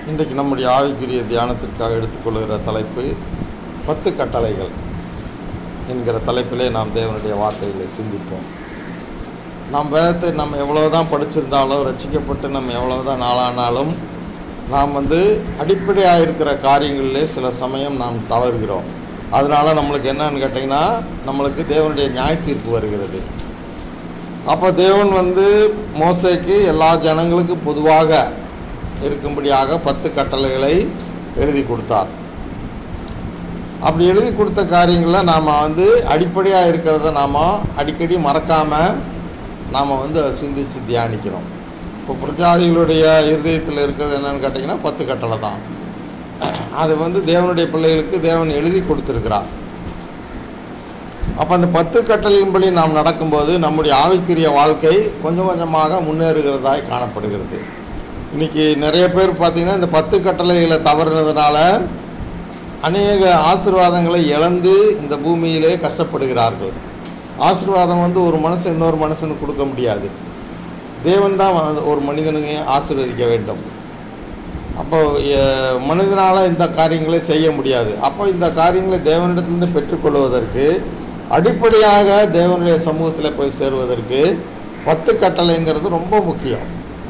இன்றைக்கு நம்முடைய ஆவிக்குரிய தியானத்திற்காக எடுத்துக்கொள்கிற தலைப்பு 10 கட்டளைகள் என்கிற தலைப்பிலே நாம் தேவனுடைய வார்த்தைகளை சிந்திப்போம். நாம் வேதத்தை நம்ம எவ்வளோ தான் படிச்சிருந்தாலும், ரட்சிக்கப்பட்டு நம்ம எவ்வளோ தான் நாளானாலும் நாம் அடிப்படையாக இருக்கிற காரியங்களிலே சில சமயம் நாம் தவறுகிறோம். அதனால் நம்மளுக்கு என்னன்னு கேட்டிங்கன்னா, நம்மளுக்கு தேவனுடைய நியாய தீர்ப்பு வருகிறது. அப்போ தேவன் மோசேக்கு எல்லா ஜனங்களுக்கு பொதுவாக இருக்கும்படியாக 10 கட்டளைகளை எழுதி கொடுத்தார். அப்படி எழுதி கொடுத்த காரியங்களை நாம் அடிப்படையாக இருக்கிறத நாம் அடிக்கடி மறக்காமல் நாம் சிந்தித்து தியானிக்கிறோம். இப்போ பிரஜாதிகளுடைய இருதயத்தில் இருக்கிறது என்னென்னு கேட்டிங்கன்னா 10 கட்டளை தான். அது தேவனுடைய பிள்ளைகளுக்கு தேவன் எழுதி கொடுத்துருக்கிறார். அப்போ அந்த 10 கட்டளையின்படி நாம் நடக்கும்போது நம்முடைய ஆவிக்குரிய வாழ்க்கை கொஞ்சம் கொஞ்சமாக முன்னேறுகிறதாய் காணப்படுகிறது. இன்றைக்கி நிறைய பேர் பார்த்திங்கன்னா இந்த 10 கட்டளைகளை தவறுனதுனால அநேக ஆசீர்வாதங்களை இழந்து இந்த பூமியிலே கஷ்டப்படுகிறார்கள். ஆசீர்வாதம் ஒரு மனுஷன் இன்னொரு மனுஷனுக்கு கொடுக்க முடியாது. தேவன் தான் ஒரு மனிதனுக்கு ஆசீர்வதிக்க வேண்டும். அப்போ மனிதனால் இந்த காரியங்களை செய்ய முடியாது. அப்போ இந்த காரியங்களை தேவனிடத்திலிருந்து பெற்றுக்கொள்வதற்கு, அடிப்படையாக தேவனுடைய சமூகத்தில் போய் சேருவதற்கு 10 கட்டளைங்கிறது ரொம்ப முக்கியம்.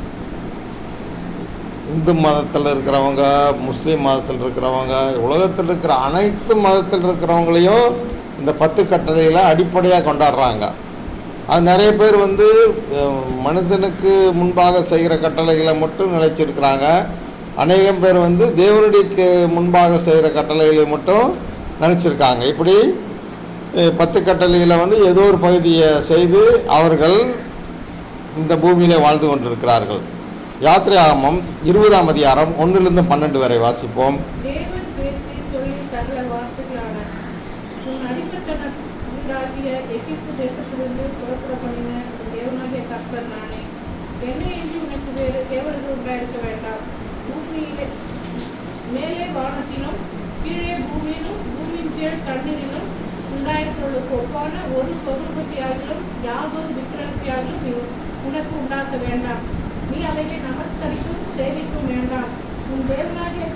இந்து மதத்தில் இருக்கிறவங்க, முஸ்லீம் மதத்தில் இருக்கிறவங்க, உலகத்தில் இருக்கிற அனைத்து மதத்தில் இருக்கிறவங்களையும் இந்த 10 கட்டளைகளை அடிப்படையாக கொண்டாடுறாங்க. அது நிறைய பேர் மனுஷனுக்கு முன்பாக செய்கிற கட்டளைகளை மட்டும் நினைச்சிருக்கிறாங்க. அநேகம் பேர் தேவனுடைய முன்பாக செய்கிற கட்டளைகளை மட்டும் நினச்சிருக்காங்க. இப்படி 10 கட்டளைகளை ஏதோ ஒரு பகுதியை செய்து அவர்கள் இந்த பூமியிலே வாழ்ந்து கொண்டிருக்கிறார்கள். யாத்திரையாகமம் 20ஆம் அதிகாரம் 1-12 வரை வாசிப்போம். தேவன் பேசி சொல்லி சகல வார்த்தைகளான உன் அடிமைத்தனமாகிய எகிப்து தேசத்திலிருந்து புறப்பட பண்ணின தேவனாகிய கர்த்தர் நானே. என்னையின்றி உனக்கு வேறு தேவர்கள் உண்டாயிருக்க வேண்டாம். பூமியிலே மேலே வானத்திலும் கீழே பூமியிலும் பூமியின் கீழ் தண்ணீரிலும் உண்டாயிருக்கிறவர்களுக்கு ஒப்பான ஒரு சொரூபத்தையாகிலும் யாதொரு விக்கிரகத்தையாகிலும் உனக்கு உண்டாக்க வேண்டாம். நீ அவைகளை நமஸ்கரிக்கும் சேவிக்கும் வேண்டாம். உன் தேவனாகிய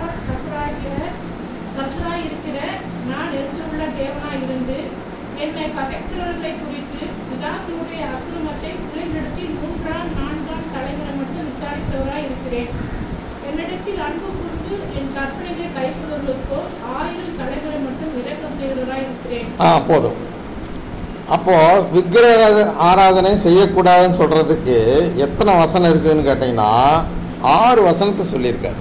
கர்த்தராய் இருக்கிற நான் எரிச்சலுள்ள தேவனாய் இருந்து என்னை பகைக்கிறவர்களை குறித்து பிதாக்களுடைய அக்கிரமத்தை பிள்ளைகளிடத்தில் 3ஆம் 4ஆம் தலைமுறை மட்டும் விசாரித்தவராய் இருக்கிறேன். என்னிடத்தில் அன்பு கூர்ந்து என் கற்பனைகளை கைக்கொள்வர்களுக்கோ 1000 தலைமுறை மட்டும் இரக்கம் செய்கிறவராய் இருக்கிறேன். போதும். அப்போது விக்கிரக ஆராதனை செய்யக்கூடாதுன்னு சொல்கிறதுக்கு எத்தனை வசனம் இருக்குதுன்னு கேட்டிங்கன்னா 6 வசனத்தை சொல்லியிருக்காரு.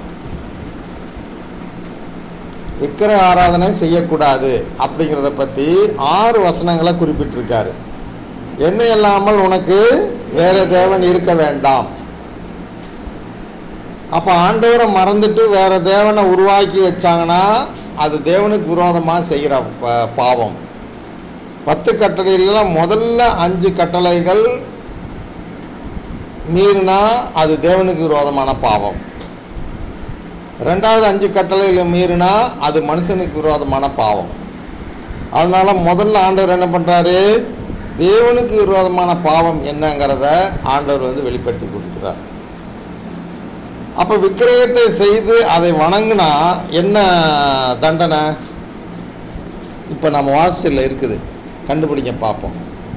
விக்கிரக ஆராதனை செய்யக்கூடாது அப்படிங்கிறத பற்றி 6 வசனங்களை குறிப்பிட்டிருக்காரு. என்ன இல்லாமல் உனக்கு வேறு தேவன் இருக்க வேண்டாம். அப்போ ஆண்டவரை மறந்துட்டு வேறு தேவனை உருவாக்கி வச்சாங்கன்னா அது தேவனுக்கு விரோதமாக செய்கிற பாவம். 10 கட்டளைலாம் முதல்ல 5 கட்டளைகள் மீறினா அது தேவனுக்கு விரோதமான பாவம். 2வது 5 கட்டளைகளை மீறினா அது மனுஷனுக்கு விரோதமான பாவம். அதனால் முதல்ல ஆண்டவர் என்ன பண்ணுறாரு, தேவனுக்கு விரோதமான பாவம் என்னங்கிறத ஆண்டவர் வெளிப்படுத்தி கொடுக்குறார். அப்போ விக்கிரகத்தை செய்து அதை வணங்கினா என்ன தண்டனை? இப்போ நம்ம வாசிச்சில் இருக்குது, கண்டுபிடிக்க பார்ப்போம்.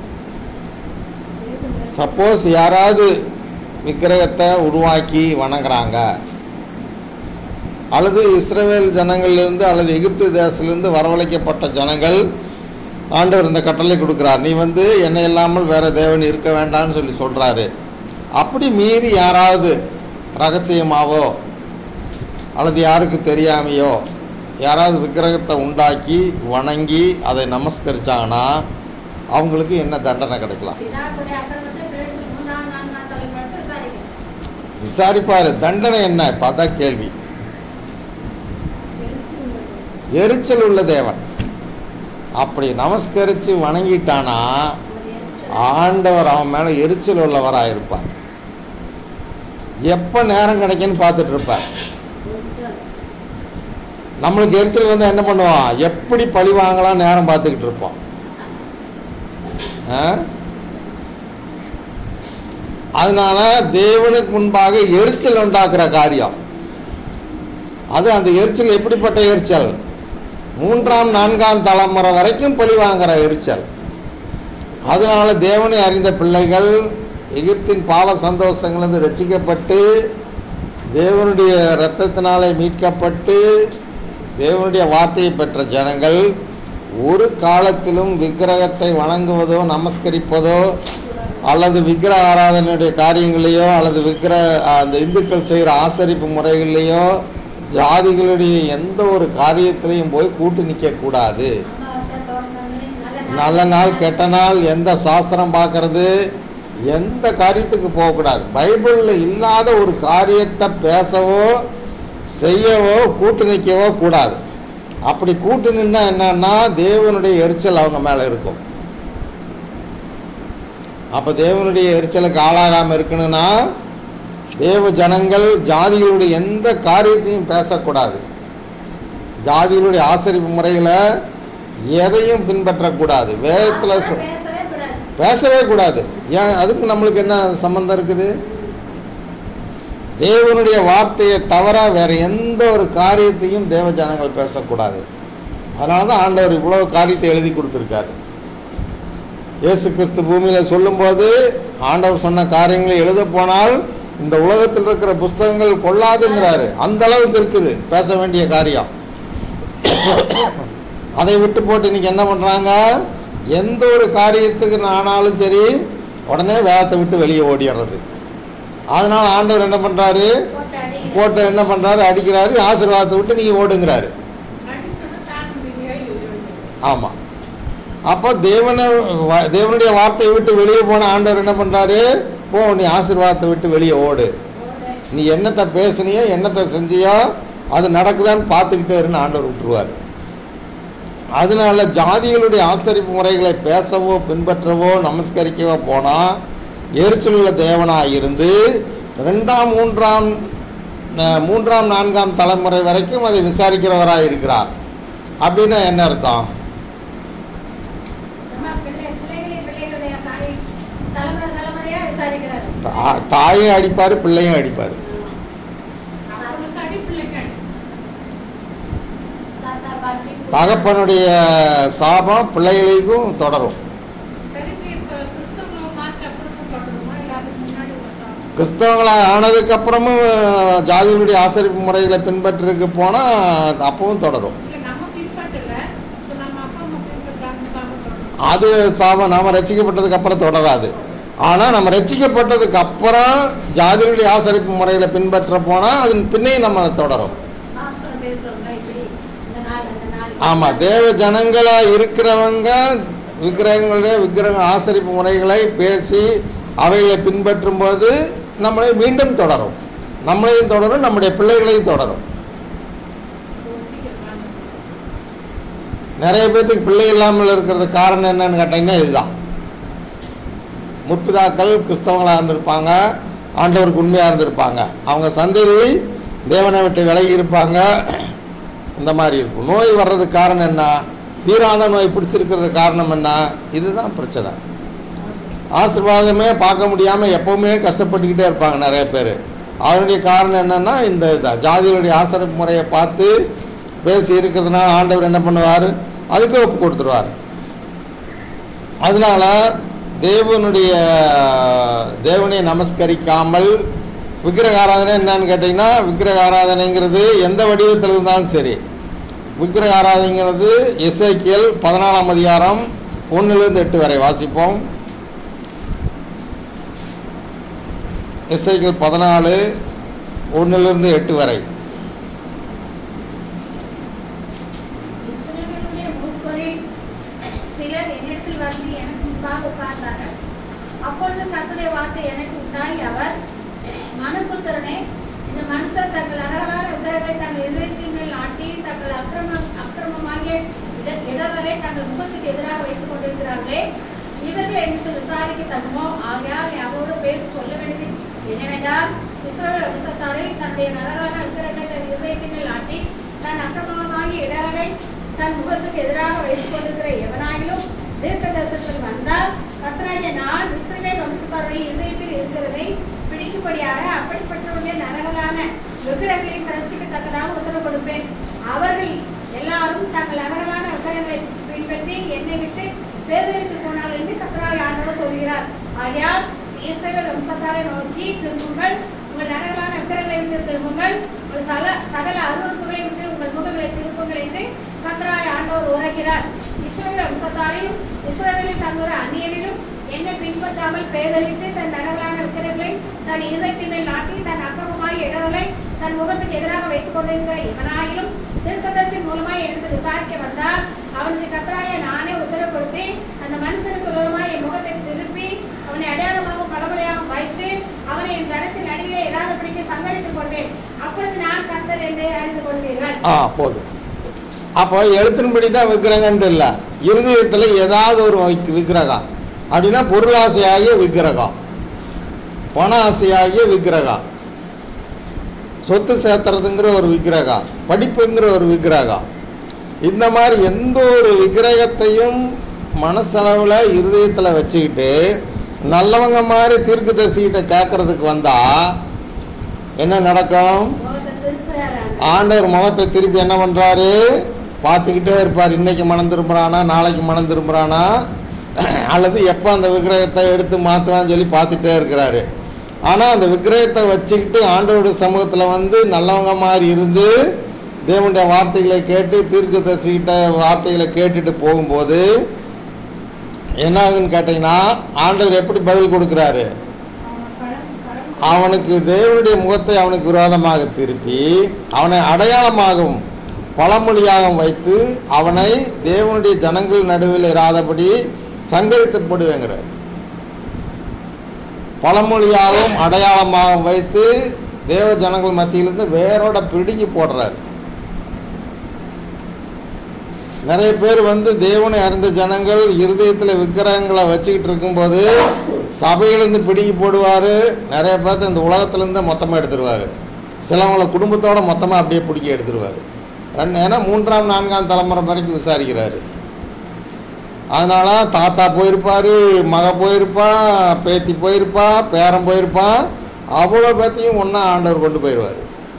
சப்போஸ் யாராவது விக்கிரகத்தை உருவாக்கி வணங்குறாங்க, அல்லது இஸ்ரவேல் ஜனங்கள்லேருந்து அல்லது எகிப்து தேசத்துலேருந்து வரவழைக்கப்பட்ட ஜனங்கள், ஆண்டவர் இந்த கட்டளை கொடுக்குறார், நீ என்னை இல்லாமல் வேறு தேவன் இருக்க வேண்டாம்னு சொல்லி சொல்கிறாரு. அப்படி மீறி யாராவது ரகசியமாவோ அல்லது யாருக்கு தெரியாமையோ யாராவது விக்கிரகத்தை உண்டாக்கி வணங்கி அதை நமஸ்கரித்தாங்கன்னா அவங்களுக்கு என்ன தண்டனை கிடைக்கலாம்? விசாரிப்பார். தண்டனை என்ன? இப்போ அதான் கேள்வி. எரிச்சல் உள்ள தேவன். அப்படி நமஸ்கரித்து வணங்கிட்டானா ஆண்டவர் அவன் மேலே எரிச்சல் உள்ளவராக இருப்பார். எப்போ நேரம் கிடைக்குன்னு பார்த்துட்டு இருப்பார். நம்மளுக்கு எரிச்சல் என்ன பண்ணுவோம், எப்படி பழி வாங்கலாம் நேரம் பார்த்துக்கிட்டு இருப்போம். அதனால தேவனுக்கு முன்பாக எரிச்சல் உண்டாக்குற காரியம் அது அந்த எரிச்சல் எப்படிப்பட்ட எரிச்சல்? 3ஆம் 4ஆம் தலைமுறை வரைக்கும் பழி வாங்குற எரிச்சல். அதனால தேவனை அறிந்த பிள்ளைகள் எகிப்தின் பாவ சந்தோஷங்களிலிருந்து ரட்சிக்கப்பட்டு தேவனுடைய இரத்தத்தினாலே மீட்கப்பட்டு தேவனுடைய வார்த்தையை பெற்ற ஜனங்கள் ஒரு காலத்திலும் விக்கிரகத்தை வணங்குவதோ நமஸ்கரிப்பதோ அல்லது விக்கிரக ஆராதனையுடைய காரியங்களையோ அல்லது அந்த இந்துக்கள் செய்கிற ஆசரிப்பு முறைகளையோ ஜாதிகளுடைய எந்த ஒரு காரியத்திலையும் போய் கூட்டு நிற்கக்கூடாது. நல்ல நாள் கெட்ட நாள் எந்த சாஸ்திரம் பார்க்கறது எந்த காரியத்துக்கு போகக்கூடாது. பைபிளில் இல்லாத ஒரு காரியத்தை பேசவோ செய்யவோ கூட்டு நிற்கவோ கூடாது. அப்படி கூட்டு நின்னா என்னன்னா தேவனுடைய எரிச்சல் அவங்க மேலே இருக்கும். அப்போ தேவனுடைய எரிச்சலுக்கு ஆளாகாமல் இருக்கணும்னா தேவ ஜனங்கள் ஜாதிகளுடைய எந்த காரியத்தையும் பேசக்கூடாது. ஜாதிகளுடைய ஆசரிப்பு முறைகளை எதையும் பின்பற்றக்கூடாது. வேதத்தில் பேசவே கூடாது. ஏன்? அதுக்கு நம்மளுக்கு என்ன சம்பந்தம் இருக்குது? தேவனுடைய வார்த்தையை தவிர வேறு எந்த ஒரு காரியத்தையும் தேவ ஜனங்கள் பேசக்கூடாது. அதனால தான் ஆண்டவர் இவ்வளோ காரியத்தை எழுதி கொடுத்துருக்காரு. இயேசு கிறிஸ்து பூமியில் சொல்லும்போது ஆண்டவர் சொன்ன காரியங்களை எழுத போனால் இந்த உலகத்தில் இருக்கிற புஸ்தகங்கள் கொள்ளாதுங்கிறாரு. அந்த அளவுக்கு இருக்குது பேச வேண்டிய காரியம். அதை விட்டு போட்டு இன்னைக்கு என்ன பண்ணுறாங்க? எந்த ஒரு காரியத்துக்கு ஆனாலும் சரி உடனே வேதத்தை விட்டு வெளியே ஓடிடுறது. அதனால் ஆண்டவர் என்ன பண்ணுறாரு? போட்டு என்ன பண்ணுறாரு? அடிக்கிறாரு. ஆசீர்வாதத்தை விட்டு நீங்கள் ஓடுங்கிறாரு. ஆமாம். அப்போ தேவனுடைய வார்த்தையை விட்டு வெளியே போன ஆண்டவர் என்ன பண்ணுறாரு? போ, நீ ஆசீர்வாதத்தை விட்டு வெளியே ஓடு. நீ என்னத்தை பேசுனியோ என்னத்தை செஞ்சியோ அது நடக்குதான்னு பார்த்துக்கிட்டே இருந்து ஆண்டவர் விட்டுருவார். அதனால ஜாதிகளுடைய ஆசரிப்பு முறைகளை பேசவோ பின்பற்றவோ நமஸ்கரிக்கவோ போனால் எரிச்சலுள்ள தேவனாக இருந்து 2ஆம் 3ஆம் 4ஆம் தலைமுறை வரைக்கும் அதை விசாரிக்கிறவராக இருக்கிறார். அப்படின்னா என்ன அர்த்தம்? தாயும் அடிப்பார், பிள்ளையும் அடிப்பார். தகப்பனுடைய சாபம் பிள்ளைகளுக்கும் தொடரும். கிறிஸ்தவங்களாக ஆனதுக்கப்புறமும் ஜாதிகளுடைய ஆசரிப்பு முறைகளை பின்பற்றுக்கு போனால் அப்பவும் தொடரும். அது சாபம் நாம் ரட்சிக்கப்பட்டதுக்கு அப்புறம் தொடராது. ஆனால் நம்ம ரட்சிக்கப்பட்டதுக்கு அப்புறம் ஜாதிகளுடைய ஆசரிப்பு முறைகளை பின்பற்ற போனால் அது பின்னையும் நம்ம தொடரும். ஆமாம். தேவ ஜனங்களாக இருக்கிறவங்க விக்கிரக ஆசரிப்பு முறைகளை பேசி அவைகளை பின்பற்றும் போது நம்மளை மீண்டும் தொடரும். நம்மளையும் தொடரும், நம்முடைய பிள்ளைகளையும் தொடரும். நிறைய பேர்த்துக்கு பிள்ளை இல்லாமல் இருக்கிறது காரணம் என்னன்னு கேட்டிங்கன்னா இதுதான். முற்பிதாக்கள் கிறிஸ்தவங்களாக இருந்திருப்பாங்க, ஆண்டவருக்கு உண்மையாக இருந்திருப்பாங்க, அவங்க சந்ததி தேவனை விட்டு விலகி இருப்பாங்க. இந்த மாதிரி இருக்கும். நோய் வர்றதுக்கு காரணம் என்ன? தீராத நோய் பிடிச்சிருக்கிறது காரணம் என்ன? இதுதான் பிரச்சனை. ஆசீர்வாதமே பார்க்க முடியாமல் எப்போவுமே கஷ்டப்பட்டுக்கிட்டே இருப்பாங்க நிறைய பேர். அதனுடைய காரணம் என்னென்னா இந்த ஜாதிகளுடைய ஆசரிப்பு முறையை பார்த்து பேசி இருக்கிறதுனால ஆண்டவர் என்ன பண்ணுவார்? அதுக்கு ஒப்பு கொடுத்துருவார். அதனால் தேவனை நமஸ்கரிக்காமல் விக்கிரக ஆராதனை என்னன்னு கேட்டிங்கன்னா, விக்கிரக ஆராதனைங்கிறது எந்த வடிவத்தில் இருந்தாலும் சரி. விக்கிரக ஆராதனைங்கிறது எசேக்கியேல் 14ஆம் அதிகாரம் 1-8 வரை வாசிப்போம். எசேக்கியேல் 14 1-8 வரை. அப்பொழுது கர்த்தருடைய வார்த்தை எனக்கு உண்டாகி, அவர் மனுபுத்திரனே, இந்த மனுஷர் தங்கள் அழகான விக்கிரகங்களை தங்கள் இதயத்தின் மேல் நாட்டி தங்கள் அக்கிரமமாகிய இடர்களை தங்கள் முகத்துக்கு எதிராக வைத்துக் கொண்டிருக்கிறார்களே, இவர்கள் என்று விசாரிக்க தகுமோ? ஆகையால் அவரோடு பேசி சொல்ல வேண்டியது என்னவென்றால், இஸ்ரவேல் வம்சத்தாரில் தன்னுடைய அழகான விக்கிரகங்களை தன் இதயத்தின் மேல் நாட்டி தன் அக்கிரமமாகிய இடர்களை தன் முகத்துக்கு எதிராக வைத்துக் கொண்டிருக்கிற எவனாயிலும் தீர்க்கதரிசனத்தில் வந்தால் கர்த்தராகிய நான் இஸ்ரவேல் வம்சத்தாருடைய இதயத்தில் இருக்கிறதை பிடிக்கும்படியாக அப்படிப்பட்டவருடைய நரகலான விக்கிரகங்களையும் ரட்சிக்கத்தக்கதாக உத்தரவு கொடுப்பேன். அவர்கள் எல்லாரும் தங்கள் அகலான விக்கிரகங்களை பின்பற்றி என்னை விட்டு பேதலித்து போனார்கள் என்று கர்த்தராகிய ஆண்டவர் சொல்கிறார். ஆகையால் இஸ்ரவேல் வம்சத்தாரை நோக்கி திரும்புங்கள், உங்கள் அகலான விக்கிரகங்களை விட்டு திரும்புங்கள், உங்கள் சகல அருவருப்புகளை விட்டு உங்கள் முகங்களை திருப்புங்கள் என்று கர்த்தராகிய ஆண்டவர் உரைக்கிறார். இஸ்ரவேல் வம்சத்தாரையும் இஸ்ரவேலில் தங்குகிற அந்நியரிலும் என்னை பின்பற்றாமல் பேதலித்து தன் அகலான விக்கிரகங்களை தன் இதயத்தின் மேல் நாட்டி தன் அக்கிரமமாய் இடரலை தன் முகத்துக்கு எதிராக வைத்துக் கொண்டிருக்கிற இவனாயிலும் தீர்க்கதரிசி மூலமாய் எடுத்து விசாரிக்க வந்தால் அவனுக்கு கர்த்தராகிய நானே உத்தரவு கொடுத்து அந்த மனுஷனுக்கு விரோதமாய் என் முகத்தை திருப்பி அவனை அடையாளமாக பலமுறையாக வைத்து அவனை என் ஜனத்தின் அடியிலே இராதபடிக்கு சங்கரித்துக் கொண்டேன். அப்பொழுது நான் கர்த்தர் என்று அறிந்து கொள்வீர்கள். போதும். அப்போ எழுத்தின்படி தான் விக்கிரகன்ட்டு இல்லை, இருதயத்தில் ஏதாவது ஒரு விக்கிரகம் அப்படின்னா பொருளாசையாகிய விக்கிரகம், பண ஆசையாகிய விக்கிரகம், சொத்து சேர்த்துறதுங்கிற ஒரு விக்கிரகம், படிப்புங்கிற ஒரு விக்கிரகம், இந்த மாதிரி எந்த ஒரு விக்கிரகத்தையும் மனசளவில் இருதயத்தில் வச்சுக்கிட்டு நல்லவங்க மாதிரி தீர்க்கதரிசிகிட்ட கேட்கறதுக்கு வந்தால் என்ன நடக்கும்? ஆண்டவர் முகத்தை திருப்பி என்ன பண்ணுறாரு? பார்த்துக்கிட்டே இருப்பார். இன்றைக்கி மனம் திரும்புகிறானா, நாளைக்கு மனம் திரும்புகிறானா, அல்லது எப்போ அந்த விக்கிரகத்தை எடுத்து மாற்றுவான்னு சொல்லி பார்த்துட்டே இருக்கிறாரு. ஆனால் அந்த விக்கிரகத்தை வச்சுக்கிட்டு ஆண்டவருடைய சமூகத்தில் வந்து நல்லவங்க மாதிரி இருந்து தேவனுடைய வார்த்தைகளை கேட்டு தீர்க்கதரிசிகிட்ட வார்த்தைகளை கேட்டுட்டு போகும்போது என்ன ஆகுதுன்னு கேட்டிங்கன்னா, ஆண்டவர் எப்படி பதில் கொடுக்குறாரு? அவனுக்கு தேவனுடைய முகத்தை அவனுக்கு விரோதமாக திருப்பி அவனை அடையாளமாகவும் பழமொழியாகவும் வைத்து அவனை தேவனுடைய ஜனங்கள் நடுவில் இராதபடி சங்கரித்து போடுவேங்கிறார். பழமொழியாகவும் அடையாளமாகவும் வைத்து தேவ ஜனங்கள் மத்தியிலிருந்து வேரோட பிடுங்கி போடுறார். நிறைய பேர் வந்து தேவனை அறிந்த ஜனங்கள் இருதயத்தில் விக்கிரகங்களை வச்சுக்கிட்டு இருக்கும்போது சபையிலேருந்து பிடுங்கி போடுவார். நிறைய பேர்த்து இந்த உலகத்துலேருந்து மொத்தமாக எடுத்துருவார். சிலவங்களை குடும்பத்தோடு மொத்தமாக அப்படியே பிடிக்கி எடுத்துருவார். ஏன்னா 3ஆம் 4ஆம் தலைமுறை வரைக்கும் விசாரிக்கிறாரு. அதனால் தாத்தா போயிருப்பார், மக போயிருப்பான், பேத்தி போயிருப்பா, பேரன் போயிருப்பான், அவ்வளோ பேத்தையும் ஒன்றா ஆண்டவர் கொண்டு போயிடுவார்.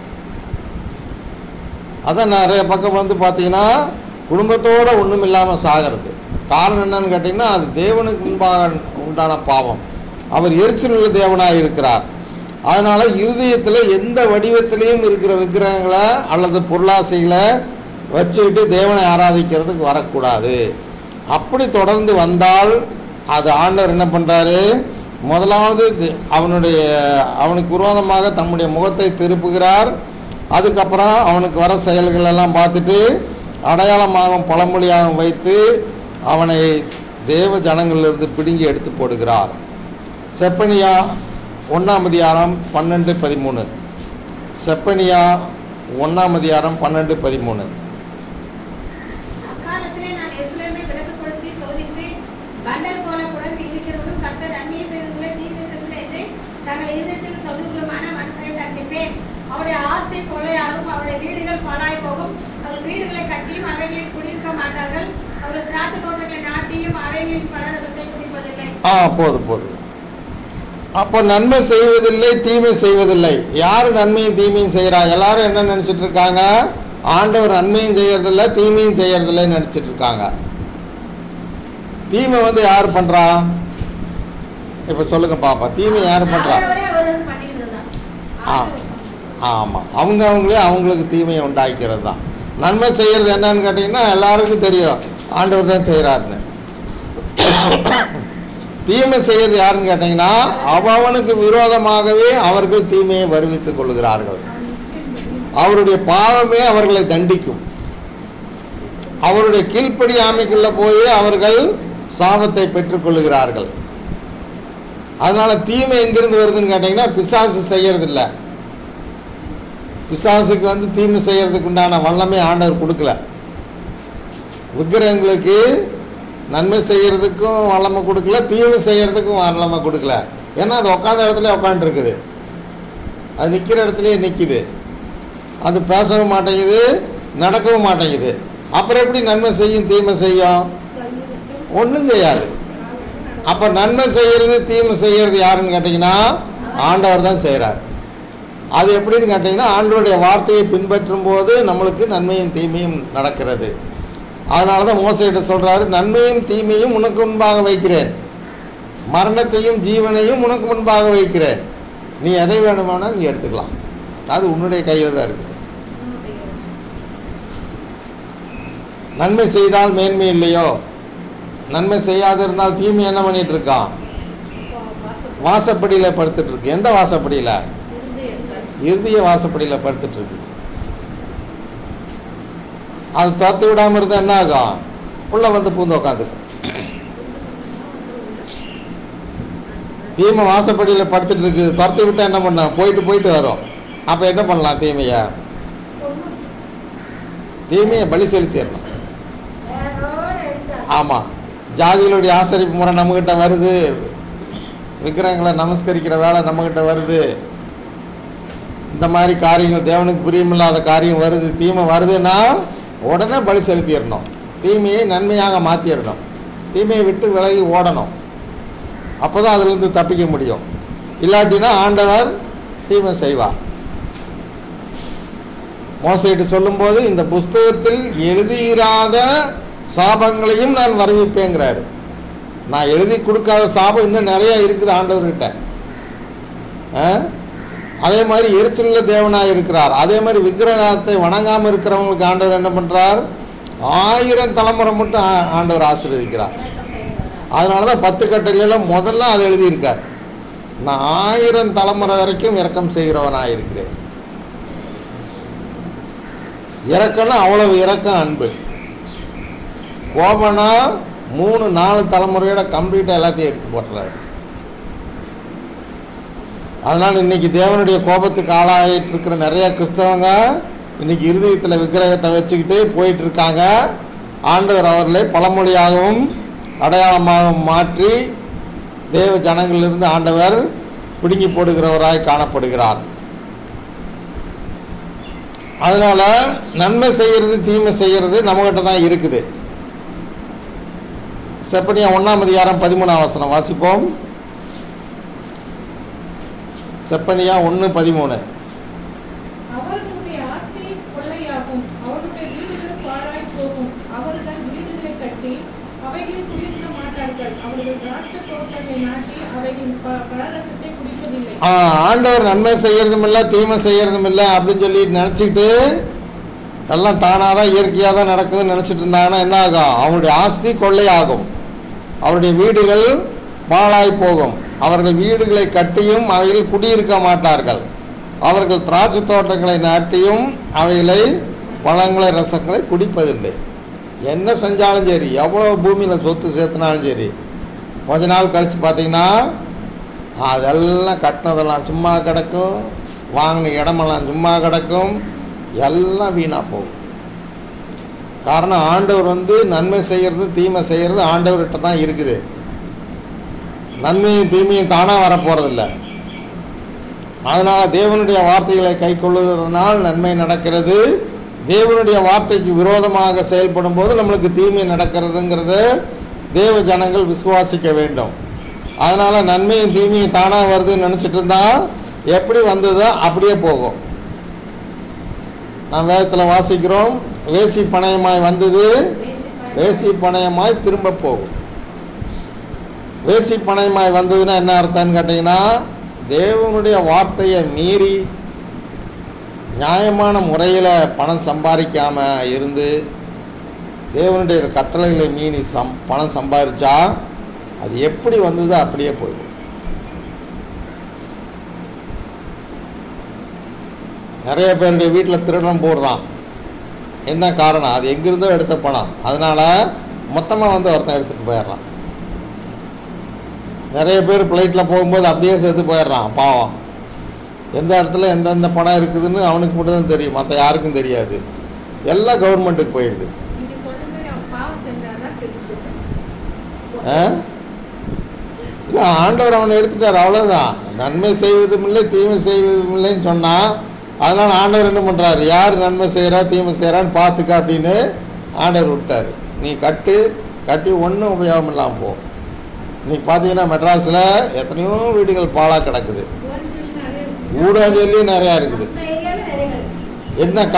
அதான் நிறைய பக்கம் வந்து பார்த்திங்கன்னா குடும்பத்தோடு ஒன்றும் இல்லாமல் சாகிறது. காரணம் என்னன்னு கேட்டிங்கன்னா, அது தேவனுக்கு முன்பாக உண்டான பாவம். அவர் எரிச்சலுள்ள தேவனாக இருக்கிறார். அதனால் இருதயத்தில் எந்த வடிவத்திலையும் இருக்கிற விக்கிரகங்களை அல்லது பொருளாசைகளை வச்சுக்கிட்டு தேவனை ஆராதிக்கிறதுக்கு வரக்கூடாது. அப்படி தொடர்ந்து வந்தால் அது ஆண்டவர் என்ன பண்ணுறாரு? முதலாவது அவனுக்கு விரோதமாக தம்முடைய முகத்தை திருப்புகிறார். அதுக்கப்புறம் அவனுக்கு வர செயல்கள் எல்லாம் பார்த்துட்டு அடையாளமாகவும் பழமொழியாகவும் வைத்து அவனை தேவ ஜனங்களிலிருந்து பிடுங்கி எடுத்து போடுகிறார். செப்பனியா 1ஆம் அதிகாரம் 12-13. செப்பனியா 1ஆம் அதிகாரம் 12-13. அக்காலத்திலே நான் எருசலேமை விலக்குப்படுத்தி சோதித்து பண்டல் போல குழம்பி இருக்கிறவனும் கர்த்தர் நன்மையை செய்வதில்லை தீமை செய்வதில்லை என்று தங்கள் இதயத்தில் சொல்லுகிறமான மனுஷனை தண்டிப்பேன். அவருடைய ஆசை கொலையாகும், அவருடைய வீடுகள் பாழாய் போகும். அவர்கள் வீடுகளை கட்டியும் அவைகளில் குடியிருக்க மாட்டார்கள். அவர்கள் திராட்சை தோட்டங்களை நாட்டியும் அவைகளில் பலரசத்தை குடிப்பதில்லை. போதும். அப்போ நன்மை செய்வதில்லை, தீமை செய்வதில்லை. யார் நன்மையும் தீமையும் செய்கிறா? எல்லாரும் என்ன நினச்சிட்டு இருக்காங்க? ஆண்டவர் நன்மையும் செய்யறதில்லை, தீமையும் செய்யறதில்லைன்னு நினச்சிட்டு இருக்காங்க. தீமை வந்து யார் பண்ணுறா? இப்போ சொல்லுங்க பாப்பா, தீமை யார் பண்ணுறா? ஆமாம், அவங்களே அவங்களுக்கு தீமையை உண்டாக்கிறது தான். நன்மை செய்கிறது என்னன்னு கேட்டிங்கன்னா எல்லாருக்கும் தெரியும், ஆண்டவர் தான் செய்கிறாருன்னு. தீமை செய்கிறது யாருன்னு கேட்டிங்கன்னா அவனுக்கு விரோதமாகவே அவர்கள் தீமையை வருவித்துக் கொள்கிறார்கள். அவருடைய பாவமே அவர்களை தண்டிக்கும். அவருடைய கீழ்ப்படி ஆமைக்குள்ள போய் அவர்கள் சாபத்தை பெற்றுக்கொள்கிறார்கள். அதனால் தீமை எங்கிருந்து வருதுன்னு கேட்டிங்கன்னா பிசாசு செய்கிறதில்ல. பிசாசுக்கு வந்து தீமை செய்கிறதுக்கு உண்டான வல்லமை ஆண்டவர் கொடுக்கல. விக்கிரகங்களுக்கு நன்மை செய்கிறதுக்கும் வல்லமை கொடுக்கல, தீமை செய்கிறதுக்கும் வல்லமை கொடுக்கல. ஏன்னா அது உட்காந்த இடத்துல உட்காந்துருக்குது, அது நிற்கிற இடத்துலையே நிற்கிது, அது பேசவும் மாட்டேங்குது, நடக்கவும் மாட்டேங்குது. அப்புறம் எப்படி நன்மை செய்யும் தீமை செய்யும்? ஒன்றும் செய்யாது. அப்போ நன்மை செய்கிறது தீமை செய்கிறது யாருன்னு கேட்டிங்கன்னா ஆண்டவர் தான் செய்கிறார். அது எப்படின்னு கேட்டிங்கன்னா ஆண்டவருடைய வார்த்தையை பின்பற்றும் போது நம்மளுக்கு நன்மையும் தீமையும் நடக்கிறது. அதனால தான் மோசேகிட்ட சொல்கிறாரு, நன்மையும் தீமையும் உனக்கு முன்பாக வைக்கிறேன், மரணத்தையும் ஜீவனையும் உனக்கு முன்பாக வைக்கிறேன், நீ எதை வேணுமானால் நீ எடுத்துக்கலாம், அது உன்னுடைய கையில் தான் இருக்குது. நன்மை செய்தால் மேன்மை இல்லையோ, நன்மை செய்யாத இருந்தால் தீமை என்ன பண்ணிட்டு இருக்கான்? வாசப்படியில் படுத்துட்டு இருக்கு. எந்த வாசப்படியில்? இறுதிய வாசப்படியில் படுத்துட்டு இருக்கு. அது துரத்தி விடாமல் இருந்தால் என்ன ஆகும்? உள்ள வந்து பூந்து உக்காந்துக்கும். தீமை வாசப்படியில் படுத்துட்டு இருக்கு, துரத்தி விட்டால் என்ன பண்ண? போயிட்டு வரும். அப்போ என்ன பண்ணலாம்? தீமையை பலி செலுத்திடணும். ஆமாம், ஜாதிகளுடைய ஆசரிப்பு முறை நம்மக்கிட்ட வருது, விக்கிரகங்களை நமஸ்கரிக்கிற வேலை நம்மக்கிட்ட வருது, இந்த மாதிரி காரியங்கள் தேவனுக்கு பிரியமில்லாத காரியம் வருது, தீமை வருதுன்னா உடனே பலி செலுத்திடணும். தீமையை நன்மையாக மாற்றிடணும். தீமையை விட்டு விலகி ஓடணும். அப்போ தான் அதிலிருந்து தப்பிக்க முடியும். இல்லாட்டினா ஆண்டவர் தீமை செய்வார். மோசேகிட்ட சொல்லும்போது இந்த புஸ்தகத்தில் எழுதியிராத சாபங்களையும் நான் வருவிப்பேங்கிறாரு. நான் எழுதி கொடுக்காத சாபம் இன்னும் நிறையா இருக்குது ஆண்டவர்கிட்ட. அதே மாதிரி எரிச்சலில் தேவனாக இருக்கிறார். அதே மாதிரி விக்கிரகத்தை வணங்காமல் இருக்கிறவங்களுக்கு ஆண்டவர் என்ன பண்ணுறார்? 1000 தலைமுறை மட்டும் ஆண்டவர் ஆசீர்வதிக்கிறார். அதனால தான் 10 கட்டளையில் முதல்ல அதை எழுதியிருக்கார். நான் 1000 தலைமுறை வரைக்கும் இரக்கம் செய்கிறவனாக இருக்கிறேன். இரக்கம்னா அவ்வளவு இரக்கம், அன்பு. கோபனா 3-4 தலைமுறையோட கம்ப்ளீட்டாக எல்லாத்தையும் எடுத்து போட்டுறாரு. அதனால் இன்றைக்கி தேவனுடைய கோபத்துக்கு ஆளாகிட்டு இருக்கிற நிறைய கிறிஸ்தவங்க இன்றைக்கி இருதயத்தில் விக்கிரகத்தை வச்சுக்கிட்டு போயிட்டுருக்காங்க. ஆண்டவர் அவர்களை பழமொழியாகவும் அடையாளமாகவும் மாற்றி தேவ ஜனங்களிலிருந்து ஆண்டவர் பிடுங்கி போடுகிறவராய் காணப்படுகிறார். அதனால் நன்மை செய்கிறது தீமை செய்கிறது நம்மகிட்ட தான் இருக்குது. செப்பனியா 1:13 வாசிப்போம். செப்பனியா 1:13. அவர்களுடைய ஆஸ்தி கொள்ளையாகும், அவருடைய வீடுகள் பாழாய் போகும், அவர்கள் வீடுகளை கட்டி அவைகளில் குடியிருக்க மாட்டார்கள், அவர்கள் திராட்சை தோட்டங்களை நாட்டி அவைகளின் பழரசத்தை குடிப்பதில்லை. ஆண்டவர் நன்மை செய்யறதும் இல்லை தீமை செய்யறதும் இல்லை அப்படின்னு சொல்லி நினச்சிக்கிட்டு எல்லாம் தானாக தான் இயற்கையாக தான் நடக்குதுன்னு நினச்சிட்டு இருந்தாங்கன்னா என்ன ஆகும்? அவருடைய ஆஸ்தி கொள்ளையாகும், அவருடைய வீடுகள் பாழாய் போகும், அவர்கள் வீடுகளை கட்டியும் அவையில் குடியிருக்க மாட்டார்கள், அவர்கள் திராட்சை தோட்டங்களை நாட்டியும் அவைகளை பழங்களை ரசங்களை குடிப்பதில்லை. என்ன செஞ்சாலும் சரி, எவ்வளோ பூமியில் சொத்து சேர்த்துனாலும் சரி, கொஞ்ச நாள் கழித்து பார்த்தீங்கன்னா அதெல்லாம் கட்டினதெல்லாம் சும்மா கிடக்கும், வாங்கின இடமெல்லாம் சும்மா கிடக்கும், எல்லாம் வீணாக போகும். காரணம் ஆண்டவர் நன்மை செய்கிறது தீமை செய்கிறது ஆண்டவர்கிட்ட தான் இருக்குது. நன்மையும் தீமையும் தானாக வரப்போகிறதில்ல. அதனால் தேவனுடைய வார்த்தைகளை கை கொள்ளுகிறதுனால் நன்மை நடக்கிறது. தேவனுடைய வார்த்தைக்கு விரோதமாக செயல்படும் போது நம்மளுக்கு தீமை நடக்கிறதுங்கிறத தேவ ஜனங்கள் விசுவாசிக்க வேண்டும். அதனால் நன்மையும் தீமையும் தானாக வருதுன்னு நினச்சிட்டு இருந்தால் எப்படி வந்ததோ அப்படியே போகும். நாம் வேதத்தில் வாசிக்கிறோம், வேசி பணயமாய் வந்தது வேசி பணயமாய் திரும்ப போகும். வேசி பணயமாய் வந்ததுன்னா என்ன அர்த்தம்னு கேட்டிங்கன்னா, தேவனுடைய வார்த்தையை மீறி நியாயமான முறையில் பணம் சம்பாதிக்காமல் இருந்து தேவனுடைய கட்டளைகளை மீறி பணம் சம்பாதிச்சா அது எப்படி வந்ததோ அப்படியே போயிடும். நிறைய பேருடைய வீட்டில் திருடம் போடுறான். என்ன காரணம்? அது எங்கிருந்தோ எடுத்த பணம், அதனால் மொத்தமாக ஒருத்தன் எடுத்துகிட்டு போயிடுறான். நிறைய பேர் ஃப்ளைட்டில் போகும்போது அப்படியே சேர்த்து போயிடுறான். பாவம், எந்த இடத்துல எந்தெந்த பணம் இருக்குதுன்னு அவனுக்கு மட்டும்தான் தெரியும், மற்ற யாருக்கும் தெரியாது. எல்லாம் கவர்மெண்ட்டுக்கு போயிடுது. இல்லை, ஆண்டவர் அவனை எடுத்துட்டார், அவ்வளோதான். நன்மை செய்வதும் இல்லை தீமை செய்வதும் இல்லைன்னு சொன்னால், அதனால் ஆண்டவர் என்ன பண்ணுறாரு? யார் நன்மை செய்கிறா தீமை செய்கிறான்னு பார்த்துக்க அப்படின்னு ஆண்டவர் விட்டார். நீ கட்டி ஒன்றும் உபயோகம் இல்லாமல் போ. இன்றைக்கி பார்த்தீங்கன்னா மெட்ராஸில் எத்தனையோ வீடுகள் பாழாக கிடக்குது. ஊடாஞ்சொல்லி நிறையா இருக்குது. நம்ம ஏரியால நிறைய இருக்கு.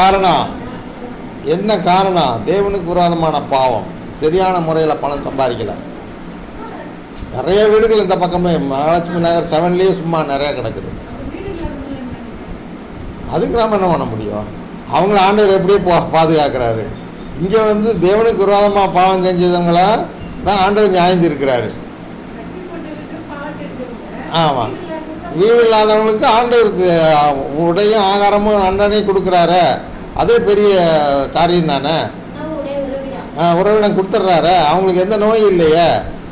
என்ன காரணம்? தேவனுக்கு விரோதமான பாவம். சரியான முறையில் பணம் சம்பாதிக்கல. நிறைய வீடுகள் இந்த பக்கமே மகாலட்சுமி நகர் 7லயே சும்மா நிறையா கிடக்குது. வீடு இல்லாதவங்க என்ன நினைக்கிறாங்க? அதுக்கு நாம் என்ன பண்ண முடியும்? அவங்கள ஆண்டவர் எப்படியே பாதுகாக்கிறாரு. இங்கே வந்து தேவனுக்கு விரோதமாக பாவம் செஞ்சவங்கள தான் ஆண்டவர் நியாயந்திருக்கிறாரு. கட்டி போட்டுக்கிட்டு பாவம் செஞ்சவங்க, ஆமாம், வீடு இல்லாதவங்க வீடு இல்லாதவங்களுக்கு ஆண்டவர் உடையும் ஆகாரமும் அண்டனையும் கொடுக்குறாரு. அதே பெரிய காரியம் தானே. உடைய உறவினா உறவினம் கொடுத்துட்றாரு. அவங்களுக்கு எந்த நோயும் இல்லையே.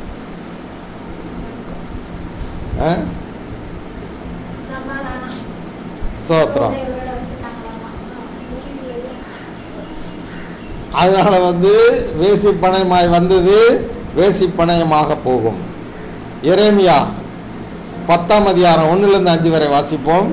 சமாதானம் சோத்திரம். உடைய உறவின வச்சுட்டாங்களாமா. அதனால் வந்து வேசி பணயமாய் வந்தது வேசி பணயமாக போகும். எரேமியா 10ஆம் அதிகாரம் 1-5 வரை வாசிப்போம்.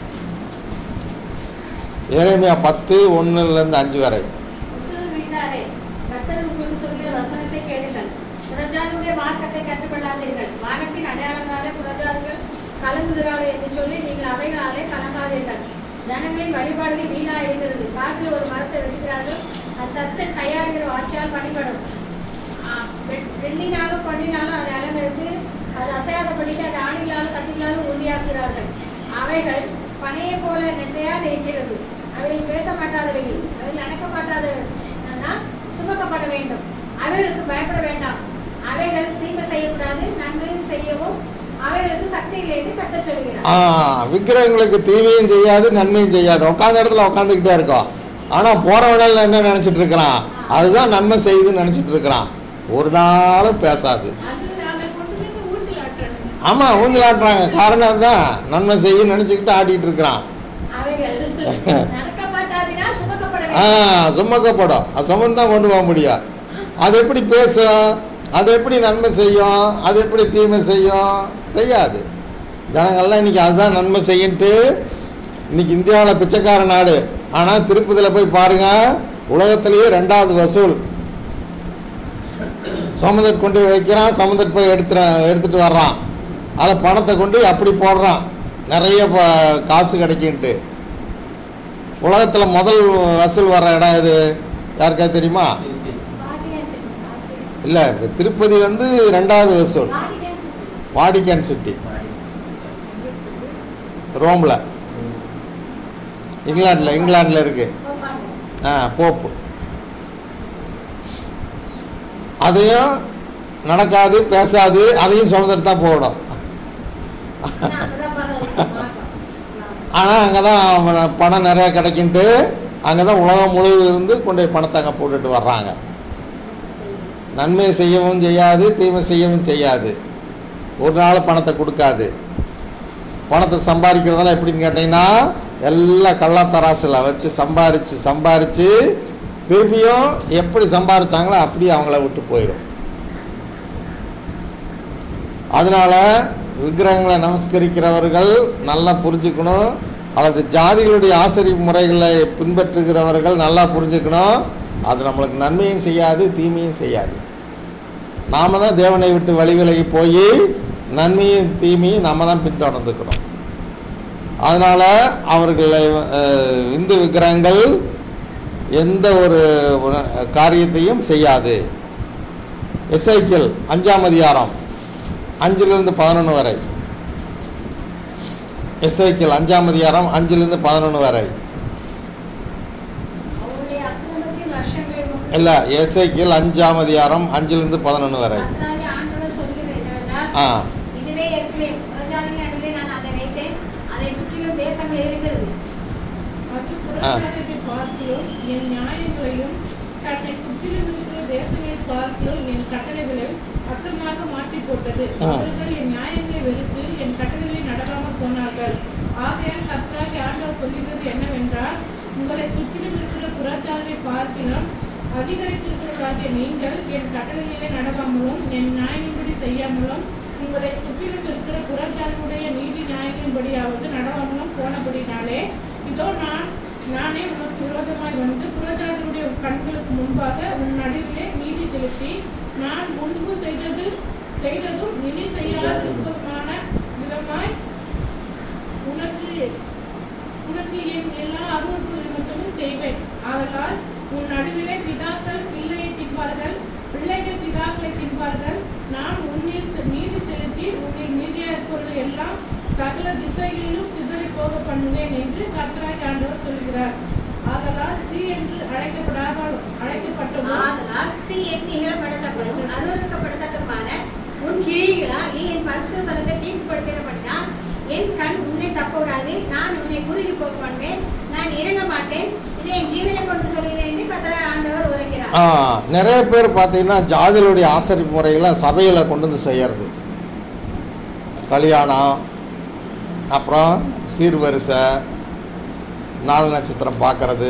எரேமியா 10:1-5 வரை. இஸ்ரவேல் வீட்டாரே, கர்த்தர் உங்களுக்கு சொல்கிற வசனத்தை கேளுங்கள். புறஜாதியுடைய மார்க்கத்தை கற்றுக்கொள்ளாதீர்கள். வானத்தின் அடையாளங்களாலே புறஜாதிகள் கலங்குகிறார்கள் என்று சொல்லி நீங்கள் அவைகளாலே கலங்காதீர்கள். ஜனங்களின் வழிபாடுகள் வீணா இருக்கிறது. காட்டில் ஒரு மரத்தை வெட்டுகிறார்கள், அது தச்சன் கையாடுகிற வாட்சியால் பணிபடும். வெள்ளினாலும் பொன்னினாலும் அதை அலங்கரித்து அது அசையாதபடிக்கு அது ஆணிகளாலும் கத்திகளாலும் உறுதியாக்குகிறார்கள். அவைகள் பனையை போல நெட்டையாக இருக்கிறது. அவைகள் பேச மாட்டாதவைகள், அவைகள் அணைக்க மாட்டாதவைகள், சுமக்கப்பட வேண்டும். அவைகளுக்கு பயப்பட வேண்டாம். அவைகள் தீமை செய்யக்கூடாது, நன்மையும் செய்யவும் அவைகளுக்கு சக்தி இல்லை என்று கர்த்தர் சொல்கிறார். விக்கிரகங்களுக்கு தீமையும் செய்யாது நன்மையும் செய்யாது. உட்காந்த இடத்துல உட்காந்துக்கிட்டே இருக்கோம். ஆனால் போகிறவனால் என்ன நினச்சிட்டு இருக்கிறான்? அதுதான் நன்மை செய்யுதுன்னு நினச்சிட்டு இருக்கிறான். ஒரு நாளும் பேசாது. அது அதை கொண்டு வந்து ஊஞ்சல் ஆட்டுறாங்க. ஆமாம், ஊஞ்சல் ஆட்டுறாங்க. காரணம் அதுதான், நன்மை செய்ய நினச்சிக்கிட்டு ஆடிட்டு இருக்கிறான். அவைகள் நடக்க மாட்டாதுன்னா சுமக்கப்பட வேண்டும். சுமக்கப்படும். அது சுமந்து தான் கொண்டு போக முடியும். அது எப்படி பேசும்? அது எப்படி நன்மை செய்யும்? அது எப்படி தீமை செய்யும்? செய்யாது. ஜனங்கள்லாம் இன்றைக்கி அதுதான் நன்மை செய்யின்ட்டு இன்றைக்கி இந்தியாவில் பிச்சைக்கார நாடு. ஆனால் திருப்பதியில் போய் பாருங்கள், உலகத்திலேயே 2வது வசூல். சமுதர் கொண்டு வைக்கிறான், சமுதர் போய் எடுத்துகிட்டு வர்றான். அதை பணத்தை கொண்டு அப்படி போடுறான், நிறைய காசு கிடைக்குன்ட்டு. உலகத்தில் முதல் வசூல் வர்ற இடம் இது யாருக்கா தெரியுமா? இல்லை, திருப்பதி வந்து 2வது வசூல். வாடிகன் சிட்டி, ரோமில், இங்கிலாண்டில் இருக்குது. போப்பு. அதையும் நடக்காது, பேசாது, அதையும் சுமந்துட்டு தான் போகணும். ஆனால் அங்கே தான் பணம் நிறையா கிடைக்கின்ட்டு அங்கே தான் உலகம் முழுவதும் இருந்து கொண்டு பணத்தை அங்கே போட்டுட்டு வர்றாங்க. நன்மை செய்யவும் செய்யாது, தீமை செய்யவும் செய்யாது. ஒரு நாள் பணத்தை கொடுக்காது. பணத்தை சம்பாதிக்கிறதெல்லாம் எப்படின்னு கேட்டிங்கன்னா, எல்லாம் கள்ளத்தராசில் வச்சு சம்பாரித்து திருப்பியும் எப்படி சம்பாதிச்சாங்களோ அப்படியே அவங்கள விட்டு போயிடும். அதனால் விக்கிரகங்களை நமஸ்கரிக்கிறவர்கள் நல்லா புரிஞ்சுக்கணும், அல்லது ஜாதிகளுடைய ஆசரிப்பு முறைகளை பின்பற்றுகிறவர்கள் நல்லா புரிஞ்சுக்கணும். அது நம்மளுக்கு நன்மையும் செய்யாது, தீமையும் செய்யாது. நாம் தான் தேவனை விட்டு வழி விலகி போய் நன்மையும் தீமையும் நாம் தான் பின்தொடர்ந்துக்கணும். அதனால் அவர்களை இந்து விக்கிரகங்கள் எந்த ஒரு காரியத்தையும் செய்யாது. எசேக்கியேல் 5ஆம் அதிகாரம் 5-11 வரை. எசேக்கியேல் 5ஆம் அதிகாரம் 5-11 வரை. இல்லை, எசேக்கியேல் 5ஆம் அதிகாரம் 5-11 வரை. பார்க்கிலும் என் நியாயங்களையும் தன்னை சுற்றிலும் இருக்கிற தேசங்களை பார்க்கிலும் என் கட்டளைகளையும் அர்த்தமாக மாற்றி போட்டது. அவர்கள் என் நியாயங்களை வெறுத்து என் கட்டளைகளை நடக்காமல் போனார்கள். ஆகையால் கர்த்தராகிய ஆண்டவர் சொல்கிறது என்னவென்றால், உங்களை சுற்றிலும் இருக்கிற புறஜாதியை பார்க்கிலும் அதிகரித்திருக்கிறவர்களாகிய நீங்கள் என் கட்டளைகளை நடக்காமலும் என் நியாயங்களின்படி செய்யாமலும் உங்களை சுற்றிலும் இருக்கிற புறஜாதியுடைய நீதி நியாயங்களின்படியாவது நடவாமலும் போனபடினாலே, இதோ நானே உனக்கு விரோதமாய் வந்து புறஜாதியுடைய கண்களுக்கு முன்பாக உன் நடுவிலே நீதி செலுத்தி, நான் முன்பு செய்ததும் இனி செய்யாதிருப்பதுமான விதமாய் உனக்கு உனக்கு என் எல்லா அருவருப்பு நிமித்தமும் செய்வேன். ஆதலால் உன் நடுவிலே பிதாக்கள் பிள்ளையை தின்பார்கள், பிள்ளைகள் பிதாக்களை தின்பார்கள். நான் உன்னில் நீதி செலுத்தி உன்னில் மீதியாயிருப்பவர்கள் எல்லாம் சகல திசைகளிலும் சிதறி போக பண்ணுவேன் என்று கர்த்தராகிய ஆண்டவர் சொல்கிறார். ஆதலால் சி என்று அழைக்கப்பட்டவன் ஆதலால் சி என்று இகழப்படத்தக்கதும் அருவருக்கப்படுத்தக்கதுமான உன் கிரியைகளால் நீ என் பரிசுத்த ஸ்தலத்தை தீட்டுப்படுத்தினபடியால் என் கண் உன்னை தப்ப விடாது. நான் உன்னை குறுகி போக பண்ணுவேன், நான் இறங்க மாட்டேன். இதை என் ஜீவனை கொண்டு சொல்கிறேன் என்று கர்த்தராகிய ஆண்டவர் உரைக்கிறார். நிறைய பேர் பார்த்தீங்கன்னா ஜாதிகளுடைய ஆசரிப்பு முறைகளை சபையில் கொண்டு வந்து செய்யறது. கல்யாணம், அப்புறம் சீர்வரிசை, நாலு நட்சத்திரம் பார்க்கறது,